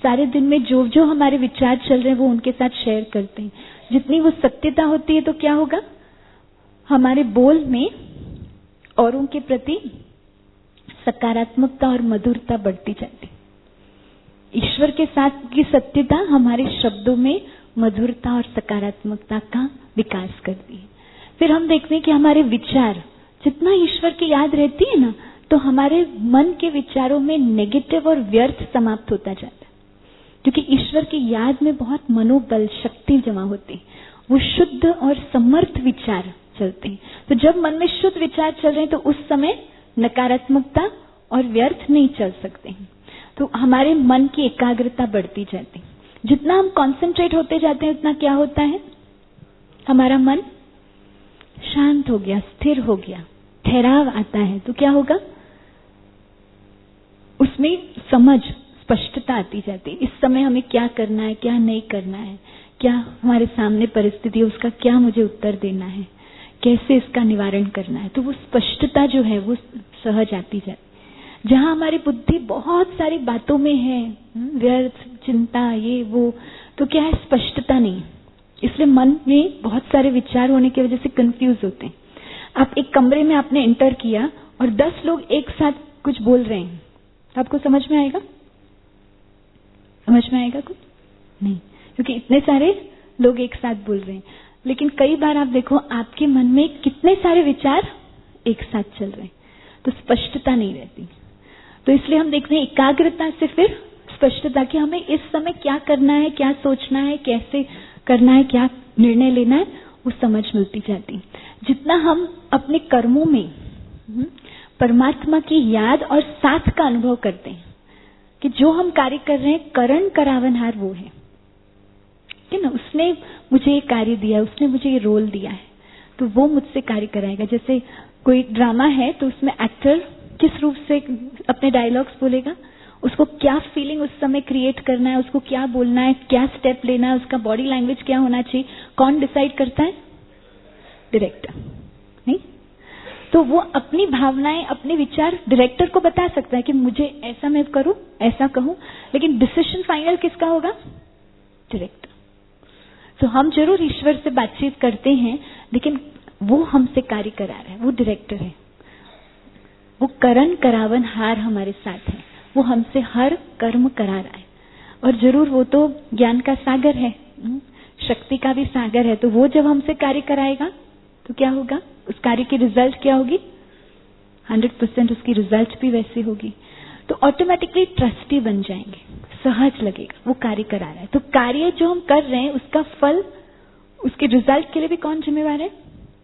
सारे दिन में जो जो हमारे विचार चल रहे हैं वो उनके साथ शेयर करते हैं। जितनी वो सत्यता होती है तो क्या होगा, हमारे बोल में औरों के प्रति सकारात्मकता और मधुरता बढ़ती जाती। ईश्वर के साथ की सत्यता हमारे शब्दों में मधुरता और सकारात्मकता का विकास करती है। फिर हम देखते हैं कि हमारे विचार, जितना ईश्वर की याद रहती है ना, तो हमारे मन के विचारों में नेगेटिव और व्यर्थ समाप्त होता जाता है, क्योंकि ईश्वर की याद में बहुत मनोबल, शक्ति जमा होती है। वो शुद्ध और समर्थ विचार चलते हैं। तो जब मन में शुद्ध विचार चल रहे हैं तो उस समय नकारात्मकता और व्यर्थ नहीं चल सकते हैं। तो हमारे मन की एकाग्रता बढ़ती जाती है। जितना हम कंसंट्रेट होते जाते हैं उतना क्या होता है, हमारा मन शांत हो गया, स्थिर हो गया, ठहराव आता है। तो क्या होगा, उसमें समझ, स्पष्टता आती जाती है। इस समय हमें क्या करना है, क्या नहीं करना है, क्या हमारे सामने परिस्थिति है, उसका क्या मुझे उत्तर देना है, कैसे इसका निवारण करना है। तो वो स्पष्टता जो है वो सहज आती जाती है। जहां हमारी बुद्धि बहुत सारी बातों में है, व्यर्थ चिंता, ये वो, तो क्या है, स्पष्टता नहीं। इसलिए मन में बहुत सारे विचार होने की वजह से कंफ्यूज होते हैं। आप एक कमरे में आपने एंटर किया और 10 लोग एक साथ कुछ बोल रहे हैं, आपको समझ में आएगा? समझ में आएगा कुछ नहीं, क्योंकि इतने सारे लोग एक साथ बोल रहे हैं। लेकिन कई बार आप देखो आपके मन में कितने सारे विचार एक साथ चल रहे हैं, तो स्पष्टता नहीं रहती। तो इसलिए हम देखते हैं एकाग्रता से फिर स्पष्टता, कि हमें इस समय क्या करना है, क्या सोचना है, कैसे करना है, क्या निर्णय लेना है, वो समझ मिलती जाती। जितना हम अपने कर्मों में परमात्मा की याद और साथ का अनुभव करते हैं कि जो हम कार्य कर रहे हैं, करण करावनहार वो है ना, उसने मुझे ये कार्य दिया, उसने मुझे ये रोल दिया है, तो वो मुझसे कार्य कराएगा। जैसे कोई ड्रामा है तो उसमें एक्टर किस रूप से अपने डायलॉग्स बोलेगा, उसको क्या फीलिंग उस समय क्रिएट करना है, उसको क्या बोलना है, क्या स्टेप लेना है, उसका बॉडी लैंग्वेज क्या होना चाहिए, कौन डिसाइड करता है? डायरेक्टर। नहीं तो वो अपनी भावनाएं, अपने विचार डायरेक्टर को बता सकता है कि मुझे ऐसा मैं करूं, ऐसा कहूं, लेकिन डिसीजन फाइनल किसका होगा? डायरेक्टर। तो हम जरूर ईश्वर से बातचीत करते हैं, लेकिन वो हमसे कार्य करा रहा है, वो डायरेक्टर है। वो करण करावन हार हमारे साथ है, वो हमसे हर कर्म करा रहा है। और जरूर वो तो ज्ञान का सागर है, शक्ति का भी सागर है। तो वो जब हमसे कार्य कराएगा तो क्या होगा, उस कार्य की रिजल्ट क्या होगी? 100% उसकी रिजल्ट भी वैसी होगी। तो ऑटोमेटिकली ट्रस्टी बन जाएंगे, सहज लगेगा वो कार्य करा रहा है। तो कार्य जो हम कर रहे हैं उसका फल, उसके रिजल्ट के लिए भी कौन जिम्मेवार है?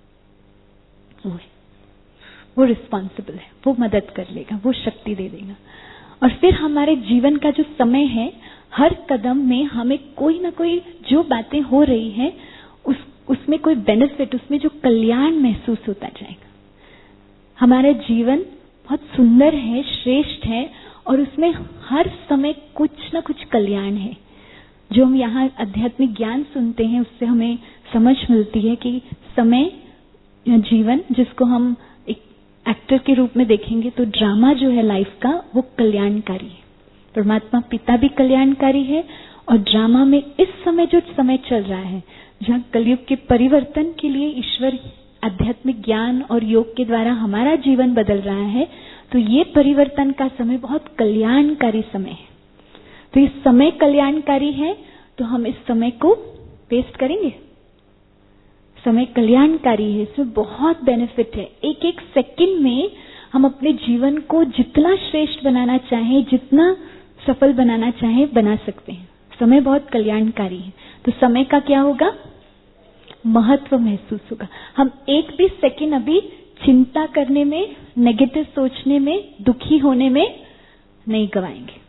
वो है, वो रिस्पॉन्सिबल है, वो मदद कर लेगा, वो शक्ति दे देगा। और फिर हमारे जीवन का जो समय है, हर कदम में हमें कोई ना कोई जो बातें हो रही है उसमें कोई बेनिफिट, उसमें जो कल्याण महसूस होता जाएगा। हमारा जीवन बहुत सुंदर है, श्रेष्ठ है, और उसमें हर समय कुछ ना कुछ कल्याण है। जो हम यहाँ आध्यात्मिक ज्ञान सुनते हैं उससे हमें समझ मिलती है कि समय या जीवन, जिसको हम एक एक्टर के रूप में देखेंगे तो ड्रामा जो है लाइफ का, वो कल्याणकारी है। परमात्मा पिता भी कल्याणकारी है, और ड्रामा में इस समय जो समय चल रहा है, जहाँ कलयुग के परिवर्तन के लिए ईश्वर आध्यात्मिक ज्ञान और योग के द्वारा हमारा जीवन बदल रहा है, तो ये परिवर्तन का समय बहुत कल्याणकारी समय है। तो इस समय कल्याणकारी है, तो हम इस समय को वेस्ट करेंगे? समय कल्याणकारी है, इसमें बहुत बेनिफिट है। एक एक सेकंड में हम अपने जीवन को जितना श्रेष्ठ बनाना चाहें, जितना सफल बनाना चाहें, बना सकते हैं। समय बहुत कल्याणकारी है। तो समय का क्या होगा? महत्व महसूस होगा। हम एक भी सेकंड अभी चिंता करने में, नेगेटिव सोचने में, दुखी होने में नहीं गवाएंगे।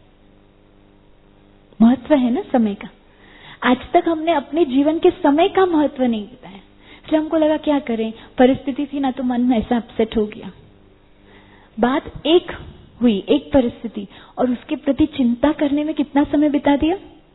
महत्व है ना समय का। आज तक हमने अपने जीवन के समय का महत्व नहीं बताया, इसलिए हमको लगा क्या करें, परिस्थिति थी ना तो मन में ऐसा अपसेट हो गया। बात एक हुई, एक परिस्थिति, और उसके प्रति चिंता करने में कितना समय बिता दिया?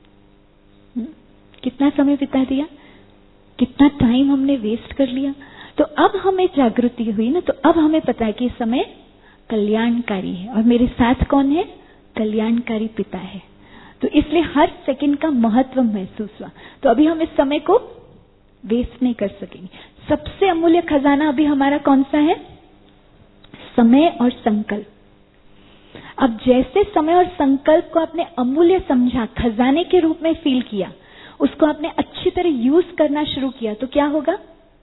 कितना समय बिता दिया? कितना टाइम हमने वेस्ट कर लिया। तो अब हमें जागृति हुई ना, तो अब हमें पता है कि समय कल्याणकारी है, और मेरे साथ कौन है? कल्याणकारी पिता है। तो इसलिए हर सेकंड का महत्व महसूस हुआ। तो अभी हम इस समय को वेस्ट नहीं कर सकेंगे। सबसे अमूल्य खजाना अभी हमारा कौन सा है? समय और संकल्प। अब जैसे समय और संकल्प को आपने अमूल्य समझा, खजाने के रूप में फील किया, उसको आपने अच्छी तरह यूज करना शुरू किया, तो क्या होगा?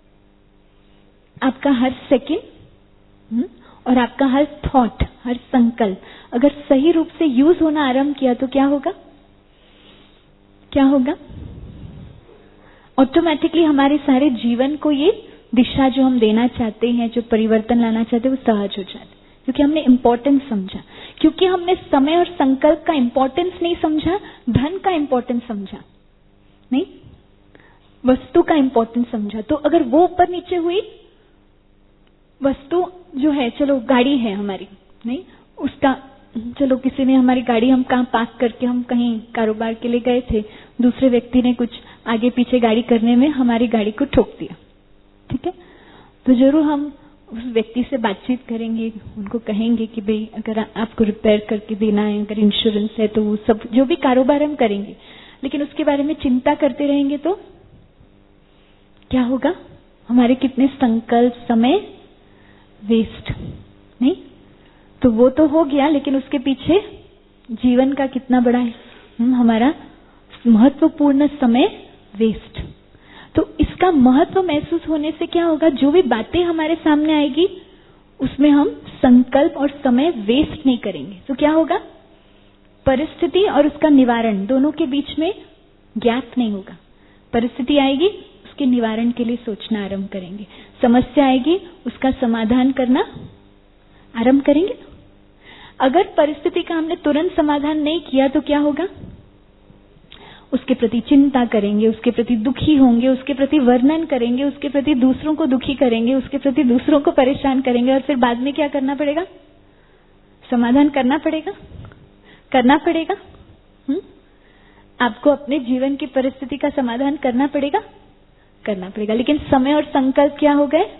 आपका हर सेकंड और आपका हर थॉट, हर संकल्प अगर सही रूप से यूज होना आरंभ किया तो क्या होगा? क्या होगा? ऑटोमेटिकली हमारे सारे जीवन को ये दिशा जो हम देना चाहते हैं, जो परिवर्तन लाना चाहते हैं, वो सहज हो जाता है, क्योंकि हमने इंपॉर्टेंस समझा। क्योंकि हमने समय और संकल्प का इंपॉर्टेंस नहीं समझा, धन का इंपॉर्टेंस समझा नहीं, वस्तु का इंपॉर्टेंस समझा। तो अगर वो ऊपर नीचे हुई, वस्तु जो है, चलो गाड़ी है हमारी, नहीं उसका, चलो किसी ने हमारी गाड़ी हम कहाँ पार्क करके हम कहीं कारोबार के लिए गए थे, दूसरे व्यक्ति ने कुछ आगे पीछे गाड़ी करने में हमारी गाड़ी को ठोक दिया, ठीक है, तो जरूर हम उस व्यक्ति से बातचीत करेंगे, उनको कहेंगे कि भाई अगर आपको रिपेयर करके देना है, अगर इंश्योरेंस है तो वो सब जो भी कारोबार हम करेंगे। लेकिन उसके बारे में चिंता करते रहेंगे तो क्या होगा? हमारे कितने संकल्प, समय वेस्ट नहीं? तो वो तो हो गया, लेकिन उसके पीछे जीवन का कितना बड़ा है हमारा महत्वपूर्ण समय वेस्ट। तो इसका महत्व महसूस होने से क्या होगा? जो भी बातें हमारे सामने आएगी उसमें हम संकल्प और समय वेस्ट नहीं करेंगे। तो क्या होगा? परिस्थिति और उसका निवारण दोनों के बीच में गैप नहीं होगा। परिस्थिति आएगी, उसके निवारण के लिए सोचना आरंभ करेंगे। समस्या आएगी, उसका समाधान करना आरंभ करेंगे। अगर परिस्थिति का हमने तुरंत समाधान नहीं किया तो क्या होगा? उसके प्रति चिंता करेंगे, उसके प्रति दुखी होंगे, उसके प्रति वर्णन करेंगे, उसके प्रति दूसरों को दुखी करेंगे, उसके प्रति दूसरों को परेशान करेंगे, और फिर बाद में क्या करना पड़ेगा? समाधान करना पड़ेगा, करना पड़ेगा। आपको अपने जीवन की परिस्थिति का समाधान करना पड़ेगा, करना पड़ेगा। लेकिन समय और संकल्प क्या हो गए?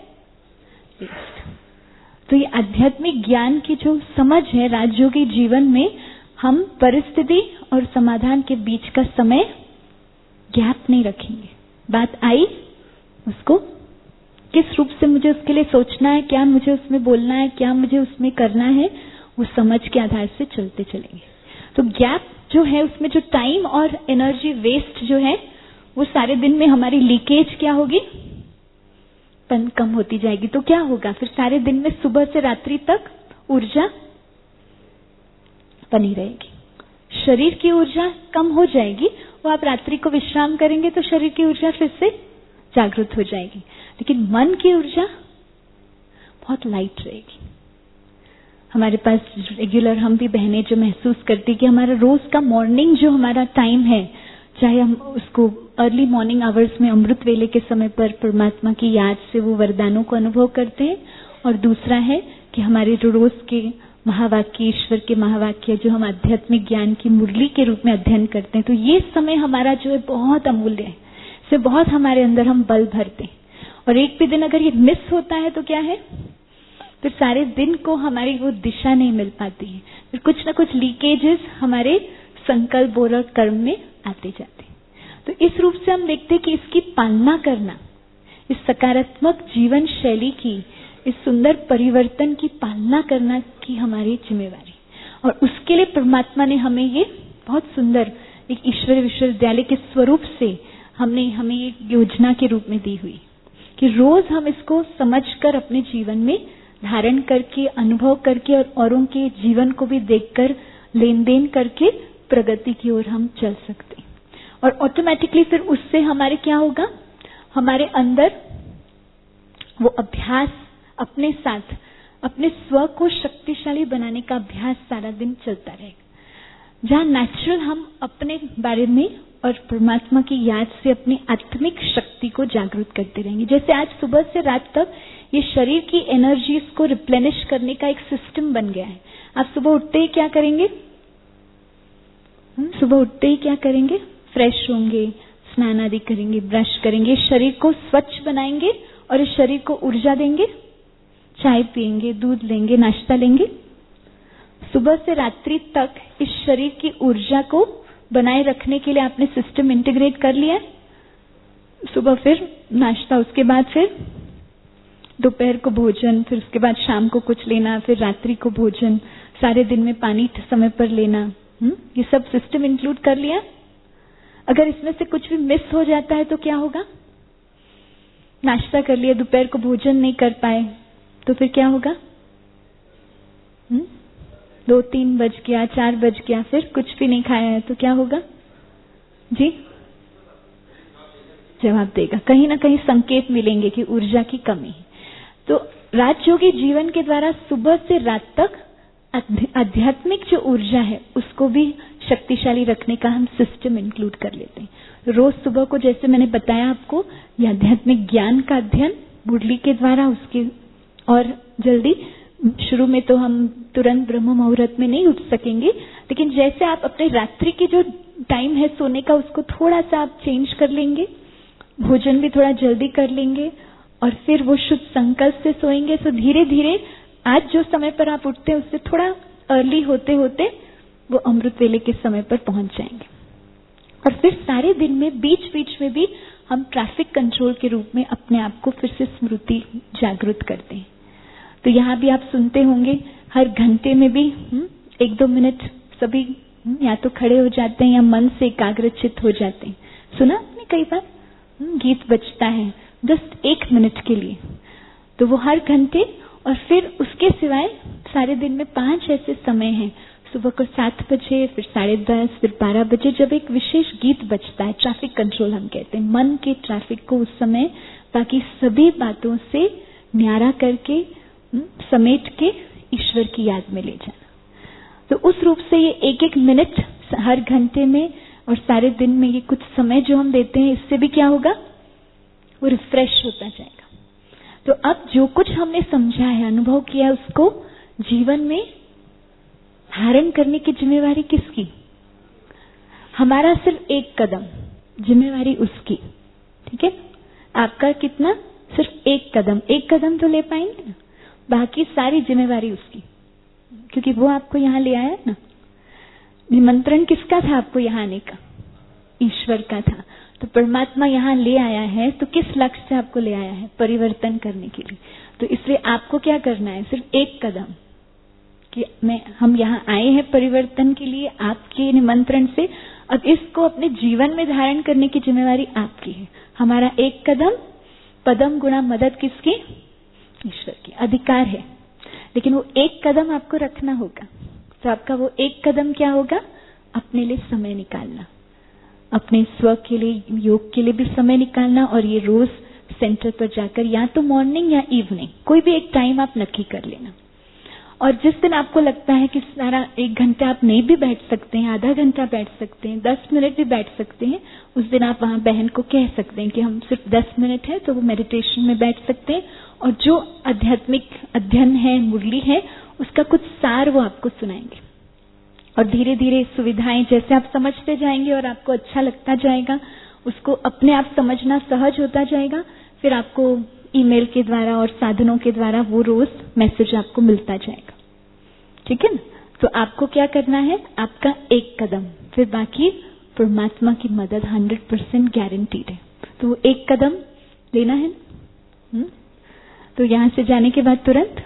तो ये आध्यात्मिक ज्ञान की जो समझ है राजयोगी जीवन में, हम परिस्थिति और समाधान के बीच का समय गैप नहीं रखेंगे। बात आई, उसको किस रूप से मुझे उसके लिए सोचना है, क्या मुझे उसमें बोलना है, क्या मुझे उसमें करना है, वो समझ के आधार से चलते चलेंगे। तो गैप जो है, उसमें जो टाइम और एनर्जी वेस्ट जो है, वो सारे दिन में हमारी लीकेज क्या होगी? कम होती जाएगी। तो क्या होगा फिर? सारे दिन में सुबह से रात्रि तक ऊर्जा बनी रहेगी। शरीर की ऊर्जा कम हो जाएगी, वो आप रात्रि को विश्राम करेंगे तो शरीर की ऊर्जा फिर से जागृत हो जाएगी। लेकिन मन की ऊर्जा बहुत लाइट रहेगी। हमारे पास रेगुलर हम भी बहनें जो महसूस करती कि हमारा रोज का मॉर्निंग जो हमारा टाइम है, चाहे हम उसको अर्ली मॉर्निंग आवर्स में अमृत वेले के समय पर परमात्मा की याद से वो वरदानों को अनुभव करते हैं, और दूसरा है कि हमारे जो रोज के महावाक्य, ईश्वर के महावाक्य जो हम आध्यात्मिक ज्ञान की मुरली के रूप में अध्ययन करते हैं, तो ये समय हमारा जो है बहुत अमूल्य है। इससे बहुत हमारे अंदर हम बल भरते हैं। और एक भी दिन अगर ये मिस होता है तो क्या है? फिर सारे दिन को हमारी वो दिशा नहीं मिल पाती है, फिर कुछ ना कुछ लीकेजेस हमारे संकल्प, बोध और कर्म में आते जाते हैं। तो इस रूप से हम देखते हैं कि इसकी पालना करना, इस सकारात्मक जीवन शैली की, इस सुंदर परिवर्तन की पालना करना की हमारी जिम्मेवारी। और उसके लिए परमात्मा ने हमें ये बहुत सुंदर एक ईश्वर विश्वविद्यालय के स्वरूप से हमें ये योजना के रूप में दी हुई कि रोज हम इसको समझकर अपने जीवन में धारण करके, अनुभव करके और औरों के जीवन को भी देखकर लेन देन करके प्रगति की ओर हम चल सकते हैं। और ऑटोमेटिकली फिर उससे हमारे क्या होगा? हमारे अंदर वो अभ्यास, अपने साथ अपने स्व को शक्तिशाली बनाने का अभ्यास सारा दिन चलता रहेगा, जहाँ नेचुरल हम अपने बारे में और परमात्मा की याद से अपनी आत्मिक शक्ति को जागृत करते रहेंगे। जैसे आज सुबह से रात तक ये शरीर की एनर्जीज को रिप्लेनिश करने का एक सिस्टम बन गया है। आप सुबह उठते ही क्या करेंगे? सुबह उठते ही क्या करेंगे? फ्रेश होंगे, स्नान आदि करेंगे, ब्रश करेंगे, शरीर को स्वच्छ बनाएंगे और इस शरीर को ऊर्जा देंगे। चाय पिएंगे, दूध लेंगे, नाश्ता लेंगे। सुबह से रात्रि तक इस शरीर की ऊर्जा को बनाए रखने के लिए आपने सिस्टम इंटीग्रेट कर लिया है? सुबह फिर नाश्ता, उसके बाद फिर दोपहर को भोजन, फिर उसके बाद शाम को कुछ लेना, फिर रात्रि को भोजन, सारे दिन में पानी समय पर लेना, ये सब सिस्टम इंक्लूड कर लिया। अगर इसमें से कुछ भी मिस हो जाता है तो क्या होगा? नाश्ता कर लिया, दोपहर को भोजन नहीं कर पाए तो फिर क्या होगा? 2-3 बज गया, 4 बज गया, फिर कुछ भी नहीं खाया है तो क्या होगा? जी जवाब देगा, कहीं ना कहीं संकेत मिलेंगे कि ऊर्जा की कमी है। तो राजयोगी जीवन के द्वारा सुबह से रात तक आध्यात्मिक जो ऊर्जा है उसको भी शक्तिशाली रखने का हम सिस्टम इंक्लूड कर लेते हैं। रोज सुबह को, जैसे मैंने बताया आपको, ये आध्यात्मिक ज्ञान का अध्ययन मुरली के द्वारा, उसके और जल्दी शुरू में तो हम तुरंत ब्रह्म मुहूर्त में नहीं उठ सकेंगे, लेकिन जैसे आप अपने रात्रि की जो टाइम है सोने का उसको थोड़ा सा आप चेंज कर लेंगे, भोजन भी थोड़ा जल्दी कर लेंगे और फिर वो शुद्ध संकल्प से सोएंगे, तो धीरे धीरे आज जो समय पर आप उठते हैं उससे थोड़ा अर्ली होते होते वो अमृत वेले के समय पर पहुंच जाएंगे। और फिर सारे दिन में बीच बीच में भी हम ट्रैफिक कंट्रोल के रूप में अपने आप को फिर से स्मृति जागृत करते हैं। तो यहाँ भी आप सुनते होंगे हर घंटे में भी 1-2 मिनट सभी या तो खड़े हो जाते हैं या मन से एकाग्रचित हो जाते हैं। सुना आपने कई बार गीत बजता है जस्ट 1 मिनट के लिए, तो वो हर घंटे। और फिर उसके सिवाय सारे दिन में 5 ऐसे समय हैं, सुबह को 7 बजे, फिर 10:30, फिर 12 बजे, जब एक विशेष गीत बजता है, ट्रैफिक कंट्रोल हम कहते हैं। मन के ट्रैफिक को उस समय बाकी सभी बातों से न्यारा करके समेट के ईश्वर की याद में ले जाना। तो उस रूप से ये 1-1 मिनट हर घंटे में और सारे दिन में ये कुछ समय जो हम देते हैं, इससे भी क्या होगा? वो रिफ्रेश होता जाएगा। तो अब जो कुछ हमने समझा है, अनुभव किया है, उसको जीवन में धारण करने की जिम्मेवारी किसकी? हमारा सिर्फ 1 कदम, जिम्मेवारी उसकी। ठीक है, आपका कितना? सिर्फ 1 कदम। 1 कदम तो ले पाएंगे ना, बाकी सारी जिम्मेवारी उसकी, क्योंकि वो आपको यहाँ ले आया ना। निमंत्रण किसका था आपको यहाँ आने का? ईश्वर का था। तो परमात्मा यहाँ ले आया है तो किस लक्ष्य से आपको ले आया है? परिवर्तन करने के लिए। तो इसलिए आपको क्या करना है? सिर्फ 1 कदम कि हम यहाँ आए हैं परिवर्तन के लिए आपके निमंत्रण से। अब इसको अपने जीवन में धारण करने की जिम्मेवारी आपकी है। हमारा 1 कदम, पदम गुणा मदद किसकी? ईश्वर की। अधिकार है, लेकिन वो 1 कदम आपको रखना होगा। तो आपका वो 1 कदम क्या होगा? अपने लिए समय निकालना, अपने स्व के लिए, योग के लिए भी समय निकालना। और ये रोज सेंटर पर जाकर या तो मॉर्निंग या इवनिंग कोई भी एक टाइम आप नक्की कर लेना। और जिस दिन आपको लगता है कि सारा 1 घंटा आप नहीं भी बैठ सकते हैं, आधा घंटा बैठ सकते हैं, 10 मिनट भी बैठ सकते हैं, उस दिन आप वहां बहन को कह सकते हैं कि हम सिर्फ 10 मिनट है, तो वो मेडिटेशन में बैठ सकते हैं और जो आध्यात्मिक अध्ययन है, मुरली है, उसका कुछ सार वो आपको सुनाएंगे। और धीरे धीरे सुविधाएं जैसे आप समझते जाएंगे और आपको अच्छा लगता जाएगा, उसको अपने आप समझना सहज होता जाएगा। फिर आपको ईमेल के द्वारा और साधनों के द्वारा वो रोज मैसेज आपको मिलता जाएगा। ठीक है ना? तो आपको क्या करना है? आपका 1 कदम, फिर बाकी परमात्मा की मदद 100% गारंटीड है। तो वो 1 कदम लेना है ना। तो यहां से जाने के बाद तुरंत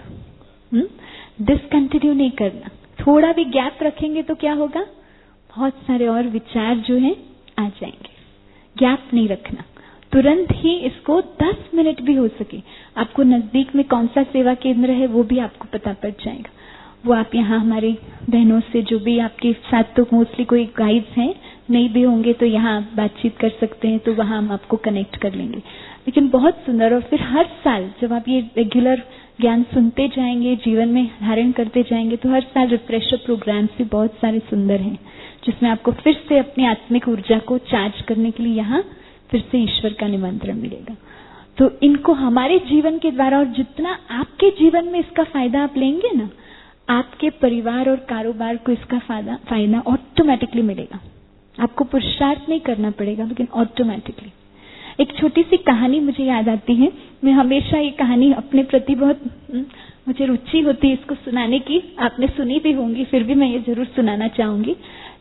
डिसकंटिन्यू नहीं करना। थोड़ा भी गैप रखेंगे तो क्या होगा? बहुत सारे और विचार जो हैं आ जाएंगे। गैप नहीं रखना, तुरंत ही इसको 10 मिनट भी हो सके, आपको नजदीक में कौन सा सेवा केंद्र है वो भी आपको पता पड़ जाएगा। वो आप यहाँ हमारी बहनों से, जो भी आपके साथ तो मोस्टली कोई गाइड्स हैं, नहीं भी होंगे तो यहाँ बातचीत कर सकते हैं, तो वहाँ हम आपको कनेक्ट कर लेंगे। लेकिन बहुत सुंदर। और फिर हर साल जब आप ये रेगुलर ज्ञान सुनते जाएंगे, जीवन में धारण करते जाएंगे, तो हर साल रिफ्रेशर प्रोग्राम्स भी बहुत सारे सुंदर हैं, जिसमें आपको फिर से अपनी आत्मिक ऊर्जा को चार्ज करने के लिए यहाँ फिर से ईश्वर का निमंत्रण मिलेगा। तो इनको हमारे जीवन के द्वारा, और जितना आपके जीवन में इसका फायदा आप लेंगे ना, आपके परिवार और कारोबार को इसका फायदा ऑटोमेटिकली मिलेगा। आपको पुरुषार्थ नहीं करना पड़ेगा, लेकिन ऑटोमेटिकली। एक छोटी सी कहानी मुझे याद आती है। मैं हमेशा ये कहानी अपने प्रति बहुत मुझे रुचि होती है इसको सुनाने की। आपने सुनी भी होंगी, फिर भी मैं ये जरूर सुनाना चाहूंगी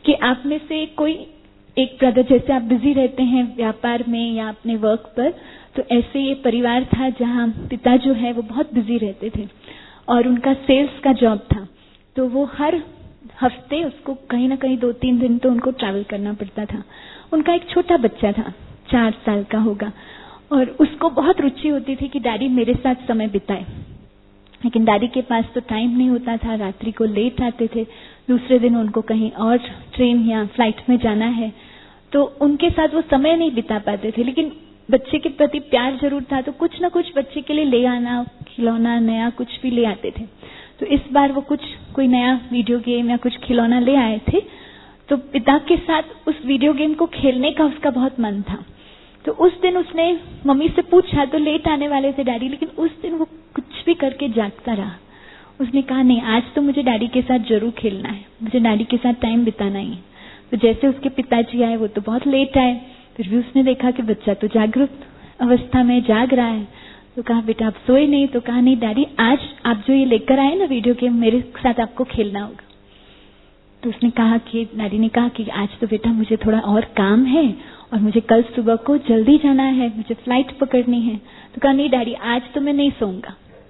कि आप में से कोई एक ब्रदर, जैसे आप बिजी रहते हैं व्यापार में या अपने वर्क पर, तो ऐसे ये परिवार था जहाँ पिता जो है वो बहुत बिजी रहते थे और उनका सेल्स का जॉब था। तो वो हर हफ्ते उसको कहीं ना कहीं 2-3 दिन तो उनको ट्रैवल करना पड़ता था। उनका एक छोटा बच्चा था, 4 साल का होगा, और उसको बहुत रुचि होती थी कि डैडी मेरे साथ समय बिताए, लेकिन डैडी के पास तो टाइम नहीं होता था, रात्रि को लेट आते थे, दूसरे दिन उनको कहीं और ट्रेन या फ्लाइट में जाना है, तो उनके साथ वो समय नहीं बिता पाते थे। लेकिन बच्चे के प्रति प्यार जरूर था, तो कुछ ना कुछ बच्चे के लिए ले आना, खिलौना नया कुछ भी ले आते थे। तो इस बार वो कोई नया वीडियो गेम या कुछ खिलौना ले आए थे, तो पिता के साथ उस वीडियो गेम को खेलने का उसका बहुत मन था। तो उस दिन उसने मम्मी से पूछा, तो लेट आने वाले थे डैडी, लेकिन उस दिन वो कुछ भी करके जागता रहा। उसने कहा नहीं, आज तो मुझे डैडी के साथ जरूर खेलना है, मुझे डैडी के साथ टाइम बिताना ही है। तो जैसे उसके पिताजी आए, वो तो बहुत लेट आए, फिर भी उसने देखा कि बच्चा तो जागरूक अवस्था में जाग रहा है, तो कहा बेटा आप सोए नहीं? तो कहा नहीं डैडी, आज आप जो ये लेकर आए ना वीडियो गेम, मेरे साथ आपको खेलना होगा। तो उसने कहा कि डैडी ने कहा कि आज तो बेटा मुझे थोड़ा और काम है और मुझे कल सुबह को जल्दी जाना है, मुझे फ्लाइट पकड़नी है। तो कहा नहीं डैडी, आज तो मैं नहीं सोऊंगा।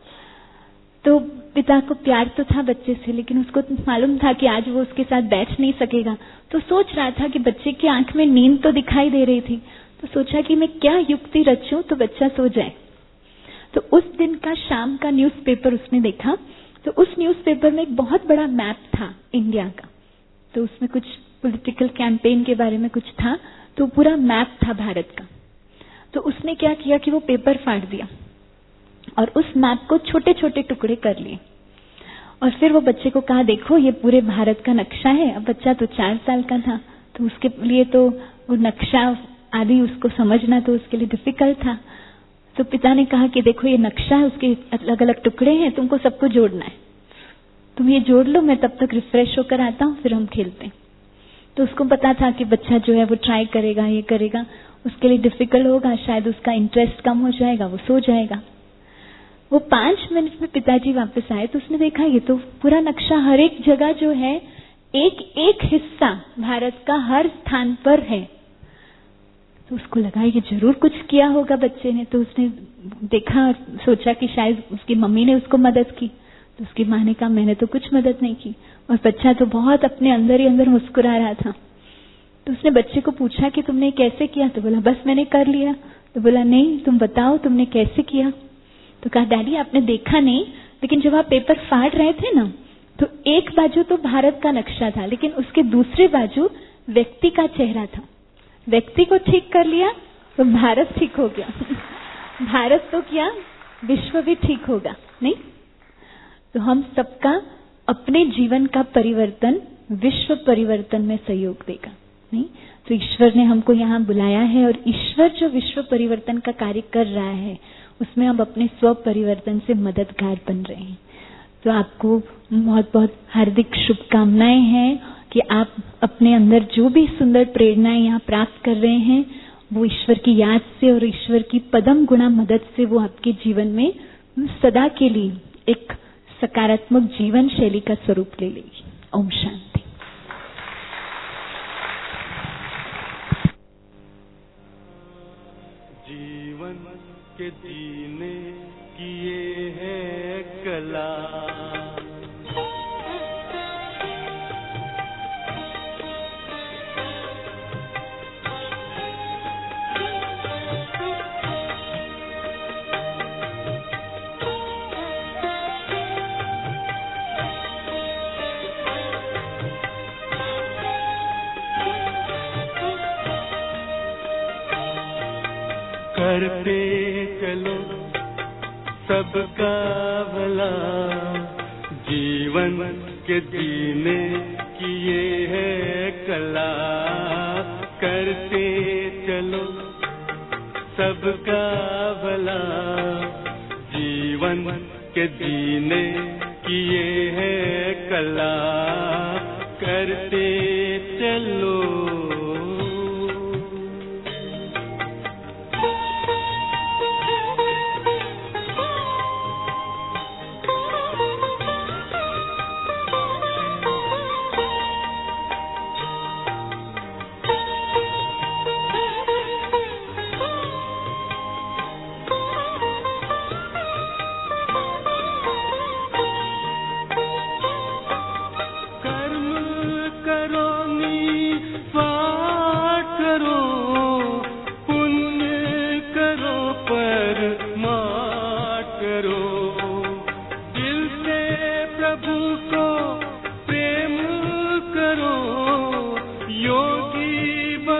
तो पिता को प्यार तो था बच्चे से, लेकिन उसको मालूम था कि आज वो उसके साथ बैठ नहीं सकेगा। तो सोच रहा था कि बच्चे की आंख में नींद तो दिखाई दे रही थी, तो सोचा कि मैं क्या युक्ति रचूं तो बच्चा सो जाए। तो उस दिन का शाम का न्यूज़पेपर उसने देखा, तो उस न्यूज़पेपर में एक बहुत बड़ा मैप था इंडिया का। तो उसमें कुछ पॉलिटिकल कैंपेन के बारे में कुछ था, तो पूरा मैप था भारत का। तो उसने क्या किया कि वो पेपर फाड़ दिया और उस मैप को छोटे छोटे टुकड़े कर लिए, और फिर वो बच्चे को कहा देखो ये पूरे भारत का नक्शा है। अब बच्चा तो 4 साल का था, तो उसके लिए तो वो नक्शा आदि उसको समझना तो उसके लिए डिफिकल्ट था। तो पिता ने कहा कि देखो ये नक्शा है, उसके अलग अलग टुकड़े हैं, तुमको सबको जोड़ना है, तुम ये जोड़ लो, मैं तब तक रिफ्रेश होकर आता हूँ, फिर हम खेलते हैं। तो उसको पता था कि बच्चा जो है वो ट्राई करेगा, ये करेगा, उसके लिए डिफिकल्ट होगा, शायद उसका इंटरेस्ट कम हो जाएगा, वो सो जाएगा। वो 5 मिनट में पिताजी वापस आए, तो उसने देखा ये तो पूरा नक्शा, हर एक जगह जो है एक एक हिस्सा भारत का हर स्थान पर है। तो उसको लगा ये जरूर कुछ किया होगा बच्चे ने। तो उसने देखा और सोचा कि शायद उसकी मम्मी ने उसको मदद की। तो उसकी माँ ने कहा मैंने तो कुछ मदद नहीं की, और बच्चा तो बहुत अपने अंदर ही अंदर मुस्कुरा रहा था। तो उसने बच्चे को पूछा कि तुमने कैसे किया? तो बोला बस मैंने कर लिया। तो बोला नहीं, तुम बताओ तुमने कैसे किया? तो कहा डैडी आपने देखा नहीं, लेकिन जब आप पेपर फाड़ रहे थे ना, तो एक बाजू तो भारत का नक्शा था, लेकिन उसके दूसरे बाजू व्यक्ति का चेहरा था। व्यक्ति को ठीक कर लिया तो भारत ठीक हो गया। भारत तो क्या, विश्व भी ठीक होगा। नहीं तो हम सबका अपने जीवन का परिवर्तन विश्व परिवर्तन में सहयोग देगा। नहीं तो ईश्वर ने हमको यहाँ बुलाया है, और ईश्वर जो विश्व परिवर्तन का कार्य कर रहा है उसमें हम अपने स्व परिवर्तन से मददगार बन रहे हैं। तो आपको बहुत बहुत हार्दिक शुभकामनाएं हैं कि आप अपने अंदर जो भी सुंदर प्रेरणाएं यहाँ प्राप्त कर रहे हैं वो ईश्वर की याद से और ईश्वर की पदम गुणा मदद से वो आपके जीवन में सदा के लिए एक सकारात्मक जीवन शैली का स्वरूप ले लेगी। ओम शांति। जीवन के जीने की ये है कला, करते चलो सबका भला, जीवन के जीने की ये है कला। करते चलो सबका भला, जीवन के जीने की ये है कला। करते चलो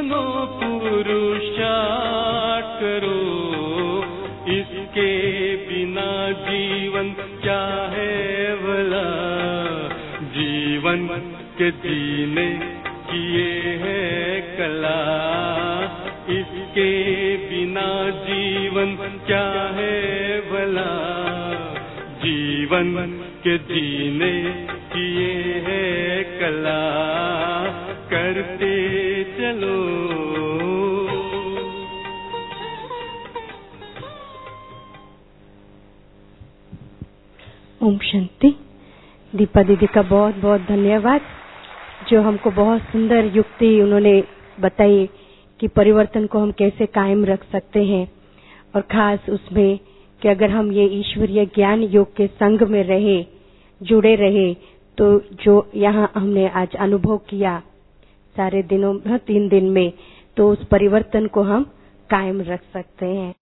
पुरुषार्थ करो, इसके बिना जीवन क्या है भला। जीवन के जीने की ये है कला, इसके बिना जीवन क्या है भला। जीवन के जीने की ये है कला, करते चलो। ओम शांति। दीपा दीदी का बहुत बहुत धन्यवाद, जो हमको बहुत सुंदर युक्ति उन्होंने बताई कि परिवर्तन को हम कैसे कायम रख सकते हैं, और खास उसमें कि अगर हम ये ईश्वरीय ज्ञान योग के संग में रहे, जुड़े रहे, तो जो यहाँ हमने आज अनुभव किया सारे दिनों 3 दिन में, तो उस परिवर्तन को हम कायम रख सकते हैं।